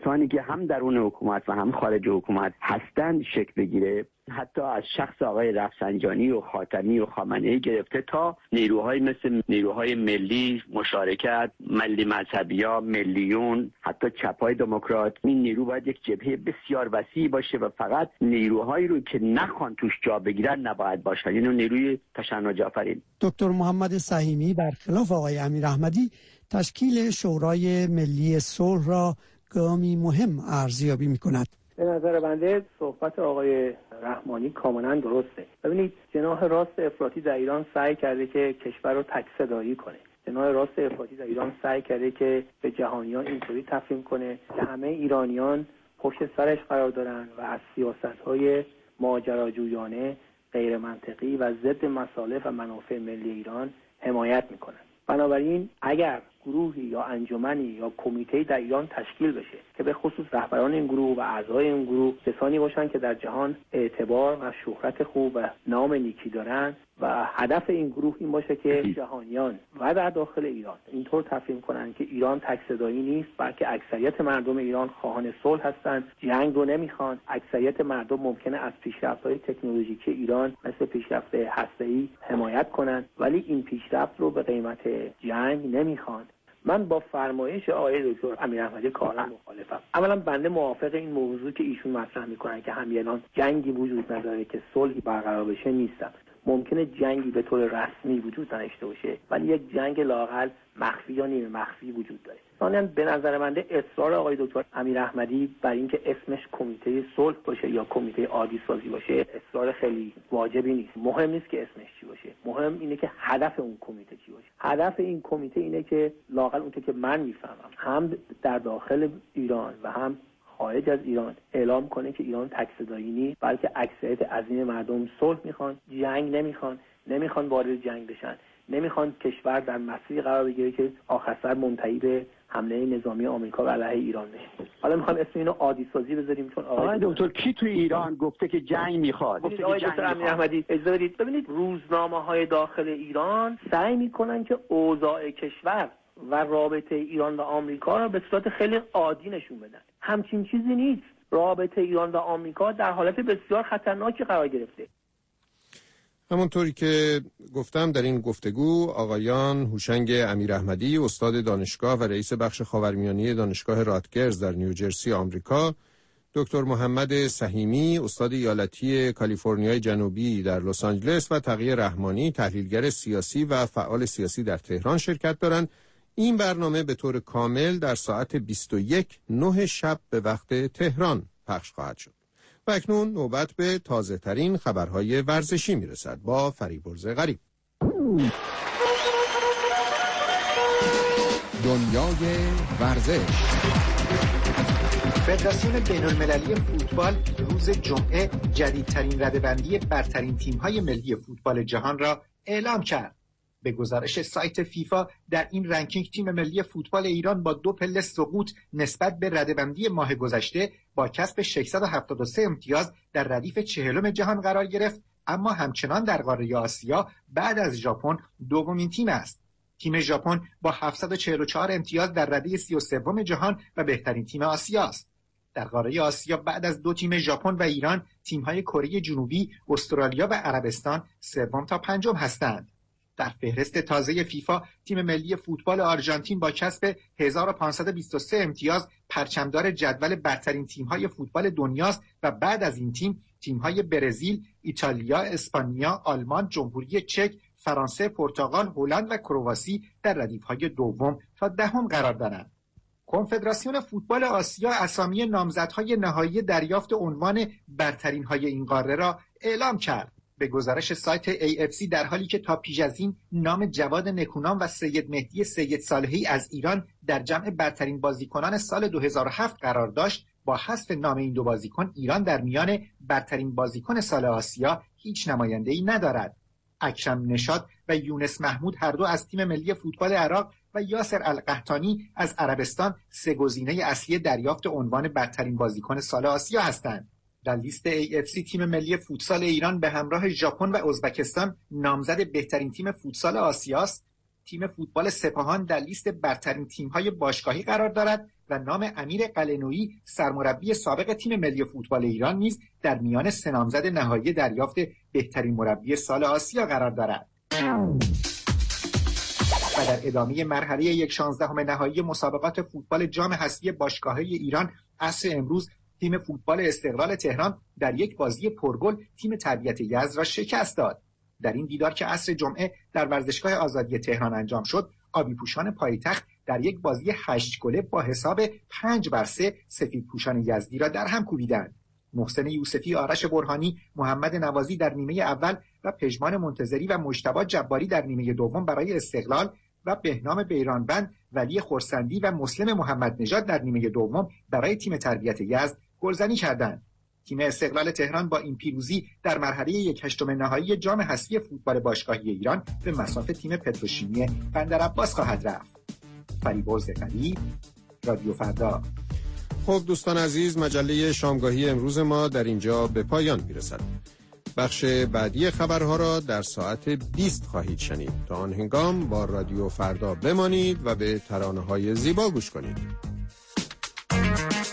کسانی که هم درون حکومت و هم خارج حکومت هستند شکل بگیره، حتی از شخص آقای رفسنجانی و خاتمی و خامنه‌ای گرفته تا نیروهای مثل نیروهای ملی، مشارکت، ملی مذهبی‌ها، ملیون، حتی چپ‌های دموکرات. این نیرو باید یک جبهه بسیار وسیع باشه و فقط نیروهایی رو که نخوان توش جا بگیرن نباید باشه. اینو نیروی تشنج آفرین. دکتر محمد سحیمی برخلاف آقای امیر احمدی تشکیل شورای ملی صلح را گامی مهم ارزیابی می‌کند. به نظر بنده صحبت آقای رحمانی کاملا درسته. ببینید جناح راست افراطی در ایران سعی کرده که کشور رو تک صدایی کنه. جناح راست افراطی در ایران سعی کرده که به جهانیان اینطوری تفهیم کنه که همه ایرانیان پشت سرش قرار دارن و از سیاست‌های ماجراجویانه، غیر منطقی و ضد مصالح و منافع ملی ایران حمایت میکنن. بنابراین اگر گروهی یا انجمنی یا کمیته در ایران تشکیل بشه که به خصوص رهبران این گروه و اعضای این گروه کسانی باشن که در جهان اعتبار و شهرت خوب و نام نیکی دارن و هدف این گروه این باشه که جهانیان و در داخل ایران اینطور تفهیم کنن که ایران تک صدایی نیست، بلکه اکثریت مردم ایران خواهان صلح هستند، جنگ رو نمیخوان. اکثریت مردم ممکنه از پیشرفت‌های تکنولوژیکی ایران مثل پیشرفت هسته‌ای حمایت کنن، ولی این پیشرفت رو به قیمت جنگ نمیخوان. من با فرمایش آقای دکتر امیر احمدی کاملا مخالفم. اولا بنده موافق این موضوع که ایشون مطرح میکنن که همینان جنگی وجود نداره که صلحی برقرار بشه نیستم. ممکنه جنگی به طور رسمی وجود نداشته باشه ولی یک جنگ لااقل مخفی یا نیمه مخفی وجود داره. ثانیاً به نظر من اصرار آقای دکتر امیر احمدی بر اینکه اسمش کمیته صلح باشه یا کمیته عادی سازی باشه اصرار خیلی واجبی نیست. مهم نیست که اسمش چی باشه، مهم اینه که هدف اون کمیته چی باشه. هدف این کمیته اینه که لااقل اونطور که من میفهمم هم در داخل ایران و هم خارج از ایران اعلام کنه که ایران تک صدایی نیست، بلکه اکثریت عظیم مردم صلح میخوان، جنگ نمیخوان وارد جنگ بشن، نمیخوان کشور در مسیری قرار بگیره که آخر سر منتهی به حمله نظامی آمریکا علیه ایران بشه. حالا میخوام اسم اینو عادی سازی بذاریم چون آقای دکتر کی تو ایران گفته که جنگ میخواد؟ آقای دکتر امیر احمدی اجازه بدید ببینید روزنامه‌های داخل ایران سعی میکنن که اوضاع کشور و رابطه ایران و آمریکا را به صورت خیلی عادی نشون بدن. همچین چیزی نیست. رابطه ایران و آمریکا در حالت بسیار خطرناکی قرار گرفته. همونطوری که گفتم در این گفتگو آقایان هوشنگ امیر احمدی استاد دانشگاه و رئیس بخش خاورمیانه دانشگاه راتگرز در نیوجرسی آمریکا، دکتر محمد سحیمی استاد ایالتی کالیفرنیای جنوبی در لس آنجلس و تقی رحمانی تحلیلگر سیاسی و فعال سیاسی در تهران شرکت دارند. این برنامه به طور کامل در ساعت 21:09 شب به وقت تهران پخش خواهد شد. و اکنون نوبت به تازه ترین خبرهای ورزشی میرسد با فریبرز غریب. دنیای ورزش. فدراسیون بین‌المللی فوتبال روز جمعه جدیدترین رده‌بندی برترین تیم‌های ملی فوتبال جهان را اعلام کرد. به گزارش سایت فیفا در این رنکینگ تیم ملی فوتبال ایران با 2 پله سقوط نسبت به رده‌بندی ماه گذشته با کسب 673 امتیاز در ردیف 40 جهان قرار گرفت، اما همچنان در قاره آسیا بعد از ژاپن دومین تیم است. تیم ژاپن با 744 امتیاز در رده 33 جهان و بهترین تیم آسیا است. در قاره آسیا بعد از 2 تیم ژاپن و ایران، تیم‌های کره جنوبی، استرالیا و عربستان سوم تا پنجم هستند. در فهرست تازه فیفا تیم ملی فوتبال آرژانتین با کسب 1523 امتیاز پرچمدار جدول برترین تیم‌های فوتبال دنیاست و بعد از این تیم‌های برزیل، ایتالیا، اسپانیا، آلمان، جمهوری چک، فرانسه، پرتغال، هلند و کرواسی در ردیف‌های دوم تا دهم قرار دارند. کنفدراسیون فوتبال آسیا اسامی نامزدهای نهایی دریافت عنوان برترین‌های این قاره را اعلام کرد. به گزارش سایت AFC در حالی که تا پیش از این نام جواد نکونام و سید مهدی سید صالحی از ایران در جمع برترین بازیکنان سال 2007 قرار داشت، با حذف نام این دو بازیکن ایران در میان برترین بازیکن سال آسیا هیچ نماینده‌ای ندارد. اکرم نشاط و یونس محمود هر دو از تیم ملی فوتبال عراق و یاسر القحطانی از عربستان سه گزینه اصلی دریافت عنوان برترین بازیکن سال آسیا هستند. در لیست AFC تیم ملی فوتسال ایران به همراه ژاپن و ازبکستان نامزد بهترین تیم فوتسال آسیا است. تیم فوتبال سپاهان در لیست برترین تیم‌های باشگاهی قرار دارد و نام امیر قلعه‌نویی سرمربی سابق تیم ملی فوتبال ایران نیز در میان سه نامزد نهایی دریافت بهترین مربی سال آسیا قرار دارد. و در ادامه مرحله 1/16 نهایی مسابقات فوتبال جام حذفی باشگاه‌های ایران عصر امروز تیم فوتبال استقلال تهران در یک بازی پرگل تیم تربیت یزد را شکست داد. در این دیدار که عصر جمعه در ورزشگاه آزادی تهران انجام شد، آبی پوشان پایتخت در یک بازی 8 گله با حساب 5-3 سفید پوشان یزدی را در هم کوبیدند. محسن یوسفی، آرش برهانی، محمد نوازی در نیمه اول و پژمان منتظری و مجتبی جباری در نیمه دوم برای استقلال و بهنام بیرانبند، ولی خرسندی و مسلم محمد نژاد در نیمه دوم برای تیم تربیت یزد گلزنی کردند. تیم استقلال تهران با این پیروزی در مرحله 1/8 نهایی جام حذفی فوتبال باشگاهی ایران به مصاف تیم پتروشیمی بندرعباس خواهد رفت. فریبرز قوی، رادیو فردا. خب دوستان عزیز، مجله شامگاهی امروز ما در اینجا به پایان میرسد. بخش بعدی خبرها را در ساعت 20 خواهید شنید. تا آن هنگام با رادیو فردا بمانید و به ترانه‌های زیبا گوش کنید.